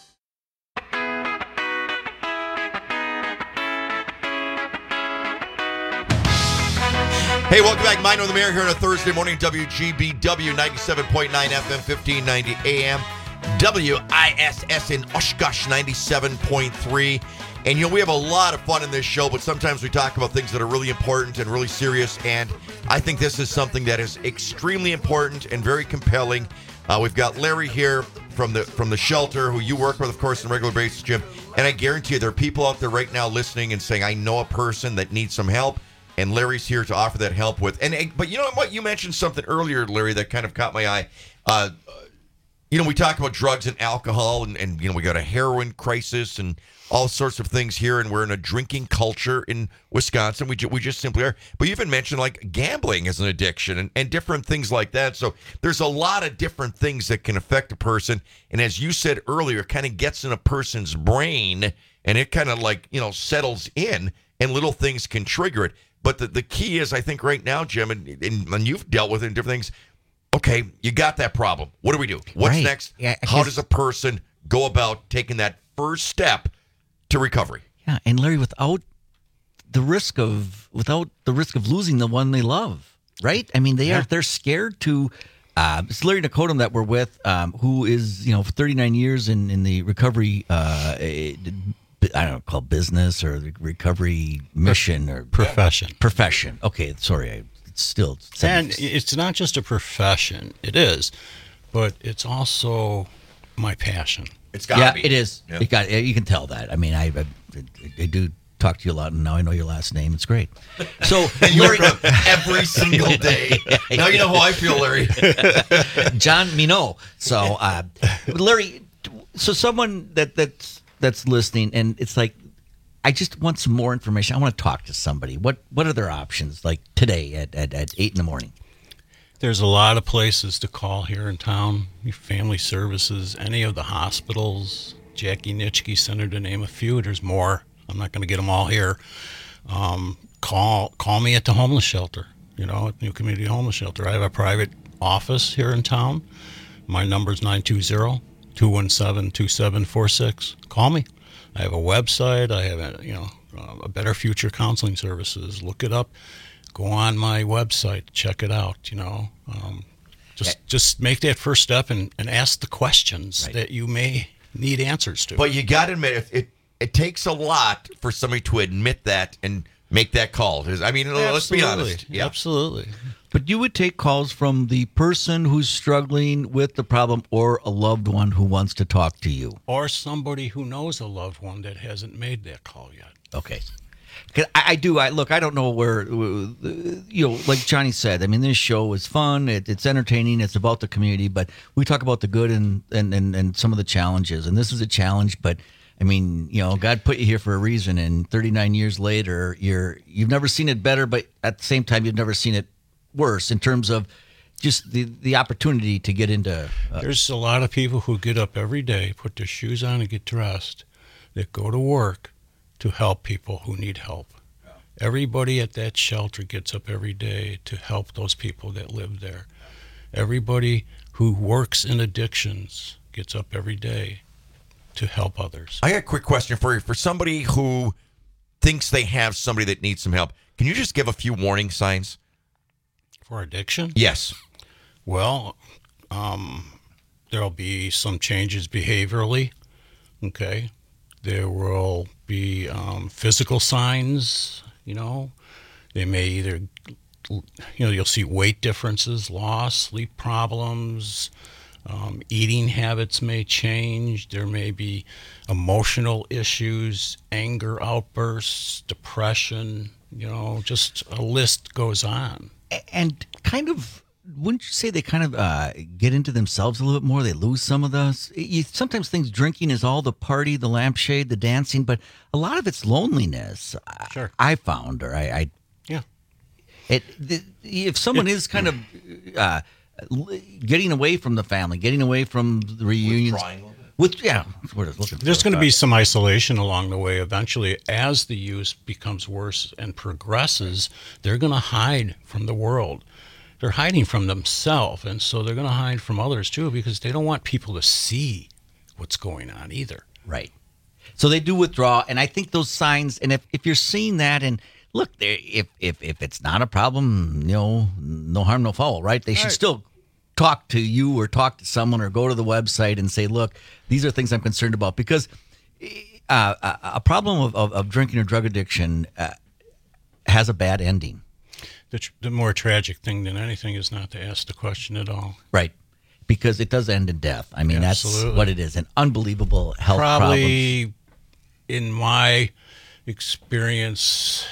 Hey, welcome back. Mine on the Mayor here on a Thursday morning. WGBW 97.9 FM, 1590 AM. WISS in Oshkosh 97.3. And, we have a lot of fun in this show, but sometimes we talk about things that are really important and really serious. And I think this is something that is extremely important and very compelling. We've got Larry here from the shelter, who you work with, of course, on a regular basis, Jim. And I guarantee you there are people out there right now listening and saying, I know a person that needs some help. And Larry's here to offer that help with. But you know what? You mentioned something earlier, Larry, that kind of caught my eye. We talk about drugs and alcohol, and we got a heroin crisis and all sorts of things here, and we're in a drinking culture in Wisconsin. We just simply are. But you even mentioned like gambling as an addiction and different things like that. So there's a lot of different things that can affect a person. And as you said earlier, it kind of gets in a person's brain, and it kind of settles in, and little things can trigger it. But the key is, I think, right now, Jim, and you've dealt with it in different things. Okay, you got that problem. What do we do? What's next? Yeah, how does a person go about taking that first step to recovery? Yeah, and Larry, without the risk of losing the one they love, right? I mean, they're scared to. It's Larry Nakodum that we're with, who is for 39 years in the recovery. I don't know, called business or the recovery mission or profession. Profession. Okay, sorry, it's still. And it's not just a profession. It is, but it's also my passion. It's got to be. It is. Yeah. You can tell that. I mean, I do talk to you a lot, and now I know your last name. It's great. So Larry, every single day. Now you know how I feel, Larry. John Minot. So Larry, so someone that's listening, and it's like, I just want some more information. I want to talk to somebody. What are their options like today at 8 in the morning? There's a lot of places to call here in town. Family services, any of the hospitals, Jackie Nitschke Center, to name a few. There's more. I'm not going to get them all here. Call me at the homeless shelter, at New Community Homeless Shelter. I have a private office here in town. My number is 920-217-2746. Call me. I have a website. I have a Better Future Counseling Services. Look it up. Go on my website. Check it out. Just make that first step and ask the questions that you may need answers to. But you got to admit, it takes a lot for somebody to admit that and make that call. I mean, let's be honest. Yeah. Absolutely. But you would take calls from the person who's struggling with the problem, or a loved one who wants to talk to you. Or somebody who knows a loved one that hasn't made that call yet. Okay. I don't know where, like Johnny said, I mean, this show is fun. It's entertaining. It's about the community. But we talk about the good and some of the challenges. And this is a challenge, but I mean, God put you here for a reason. And 39 years later, you've never seen it better, but at the same time, you've never seen it worse in terms of just the opportunity to get into. There's a lot of people who get up every day, put their shoes on and get dressed, that go to work to help people who need help. Everybody at that shelter gets up every day to help those people that live there. Everybody who works in addictions gets up every day to help others. I got a quick question for you. For somebody who thinks they have somebody that needs some help, can you just give a few warning signs? For addiction? Yes. Well, there'll be some changes behaviorally, okay? There will be physical signs, They may either, you'll see weight differences, loss, sleep problems, eating habits may change. There may be emotional issues, anger outbursts, depression, just a list goes on. And kind of, wouldn't you say they kind of get into themselves a little bit more? They lose some of those. You sometimes think drinking is all the party, the lampshade, the dancing, but a lot of it's loneliness. Sure. I found, or I yeah. If someone is kind of getting away from the family, getting away from the reunions, there's going to be some isolation along the way. Eventually, as the use becomes worse and progresses, they're going to hide from the world. They're hiding from themselves, and so they're going to hide from others too, because they don't want people to see what's going on either. Right. So they do withdraw, and I think those signs, and if you're seeing that, and look, if it's not a problem, no harm, no foul, right? They should still talk to you or talk to someone or go to the website and say, look, these are things I'm concerned about, because a problem of drinking or drug addiction has a bad ending. The more tragic thing than anything is not to ask the question at all. Right. Because it does end in death. I mean, Absolutely. That's what it is. An unbelievable health problem. Probably, in my experience,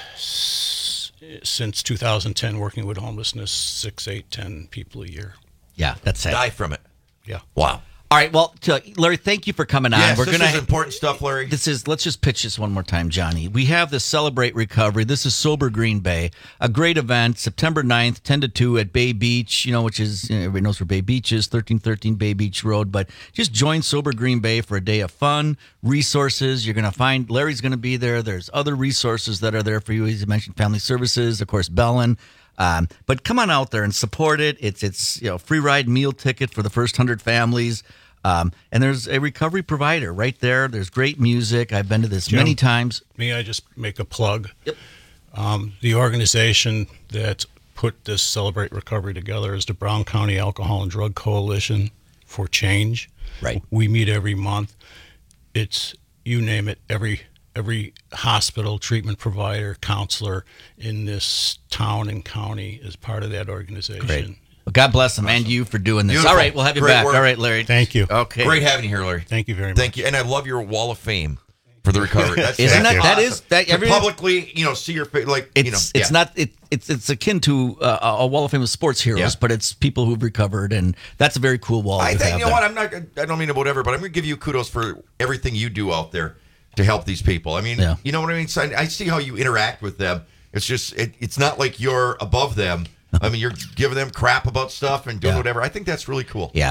since 2010, working with homelessness, 6, 8, 10 people a year. Yeah, that's sad. Die from it. Yeah. Wow. All right, well, Larry, thank you for coming on. Yes, this is important stuff, Larry. Let's just pitch this one more time, Johnny. We have the Celebrate Recovery. This is Sober Green Bay, a great event, September 9th, 10 to 2 at Bay Beach, which is, everybody knows where Bay Beach is, 1313 Bay Beach Road. But just join Sober Green Bay for a day of fun, resources. You're going to find Larry's going to be there. There's other resources that are there for you. As you mentioned, Family Services, of course, Bellin. But come on out there and support it. It's free ride meal ticket for the first 100 families. And there's a recovery provider right there. There's great music. I've been to this many times. May I just make a plug? Yep. The organization that put this Celebrate Recovery together is the Brown County Alcohol and Drug Coalition for Change. Right. We meet every month. It's, you name it, every hospital, treatment provider, counselor in this town and county is part of that organization. Great. Well, God bless them and you for doing this. Beautiful. All right, we'll have you Great back. work. All right, Larry. Thank you. Okay. Great having you here, Larry. Thank you very much. Thank you. And I love your wall of fame for the recovery. That's Isn't that awesome. that to publicly, see your face, like, it's not it's akin to a wall of fame of sports heroes, but it's people who've recovered, and that's a very cool wall. I think, what, I don't mean to whatever, but I'm going to give you kudos for everything you do out there to help these people. I mean, you know what I mean? So I see how you interact with them. It's just, it's not like you're above them. I mean, you're giving them crap about stuff and doing whatever. I think that's really cool. Yeah,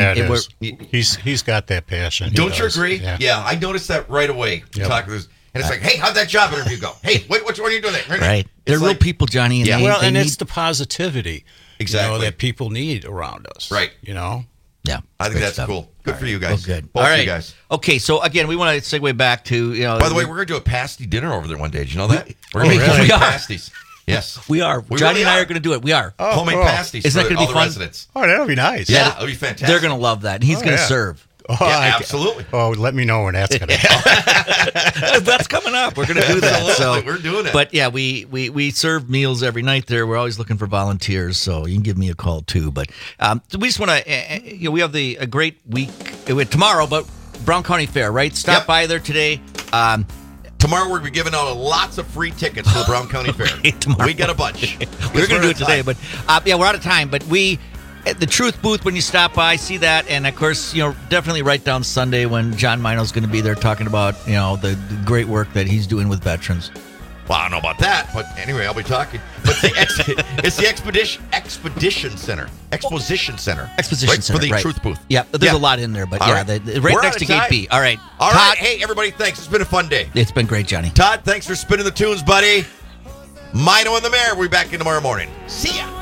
he's got that passion. Don't you agree? Yeah, I noticed that right away. Talking to this, and it's like, hey, how'd that job interview go? Hey, what are you doing there? Right. They're real people, Johnny. And and it's the positivity that people need around us. Right. Yeah. I think that's cool. Good for you guys. Well, good. Both All right. you guys. Okay, so again, we want to segue back to, By the way, we're going to do a pasty dinner over there one day. Did you know that? We're going to make pasties. Yes. We are. Johnny and I are going to do it. We are. Homemade pasties Isn't that for going to all be the fun? residents. Oh, that'll be nice. Yeah, that'll be fantastic. They're going to love that. He's going to serve. Oh, absolutely. Oh, let me know when that's going to happen. That's coming up. We're going to do that. So we're doing it. But yeah, we serve meals every night there. We're always looking for volunteers, so you can give me a call too. But we just want to, we have a great week tomorrow, but Brown County Fair, right? Stop by there today. Tomorrow we're giving out lots of free tickets for the Brown County Fair. We got a bunch. We're going to do it today, but we're out of time. But at the Truth Booth, when you stop by, see that, and of course, definitely write down Sunday when John Mino's going to be there talking about the great work that he's doing with veterans. Well, I don't know about that, but anyway, I'll be talking. But it's the Exposition Center. Exposition Center, for the right. Truth Booth. Yeah, there's a lot in there, but right right next to Gate B. All right. All right. Hey, everybody, thanks. It's been a fun day. It's been great, Johnny. Todd, thanks for spinning the tunes, buddy. Mino and the Mayor. We'll be back in tomorrow morning. See ya.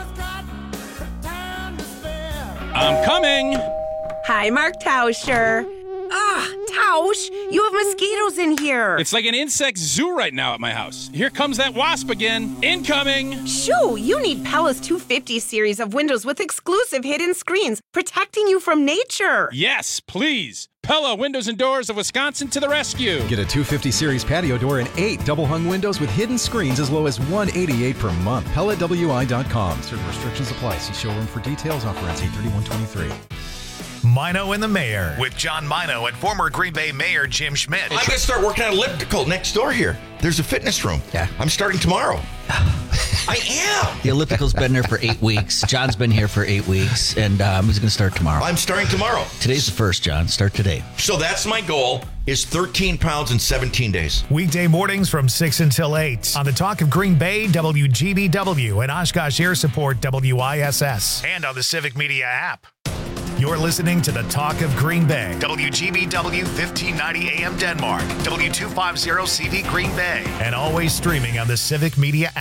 I'm coming. Hi, Mark Tauscher. Tausch, you have mosquitoes in here. It's like an insect zoo right now at my house. Here comes that wasp again. Incoming. Shoo, you need Pella's 250 series of windows with exclusive hidden screens, protecting you from nature. Yes, please. Pella Windows and Doors of Wisconsin to the rescue. Get a 250 series patio door and 8 double-hung windows with hidden screens as low as $188 per month. PellaWI.com. Certain restrictions apply. See showroom for details. Offer ends 8/31/23. Mino and the Mayor with John Mino and former Green Bay Mayor Jim Schmidt. I'm going to start working on elliptical next door here. There's a fitness room. Yeah. I'm starting tomorrow. I am. The elliptical's been there for 8 weeks. John's been here for 8 weeks, and he's going to start tomorrow. I'm starting tomorrow. Today's the first, John. Start today. So that's my goal, is 13 pounds in 17 days. Weekday mornings from 6 until 8 on the Talk of Green Bay, WGBW, and Oshkosh Air Support, WISS, and on the Civic Media app. You're listening to the Talk of Green Bay, WGBW 1590 AM Denmark, W250 CV Green Bay, and always streaming on the Civic Media app.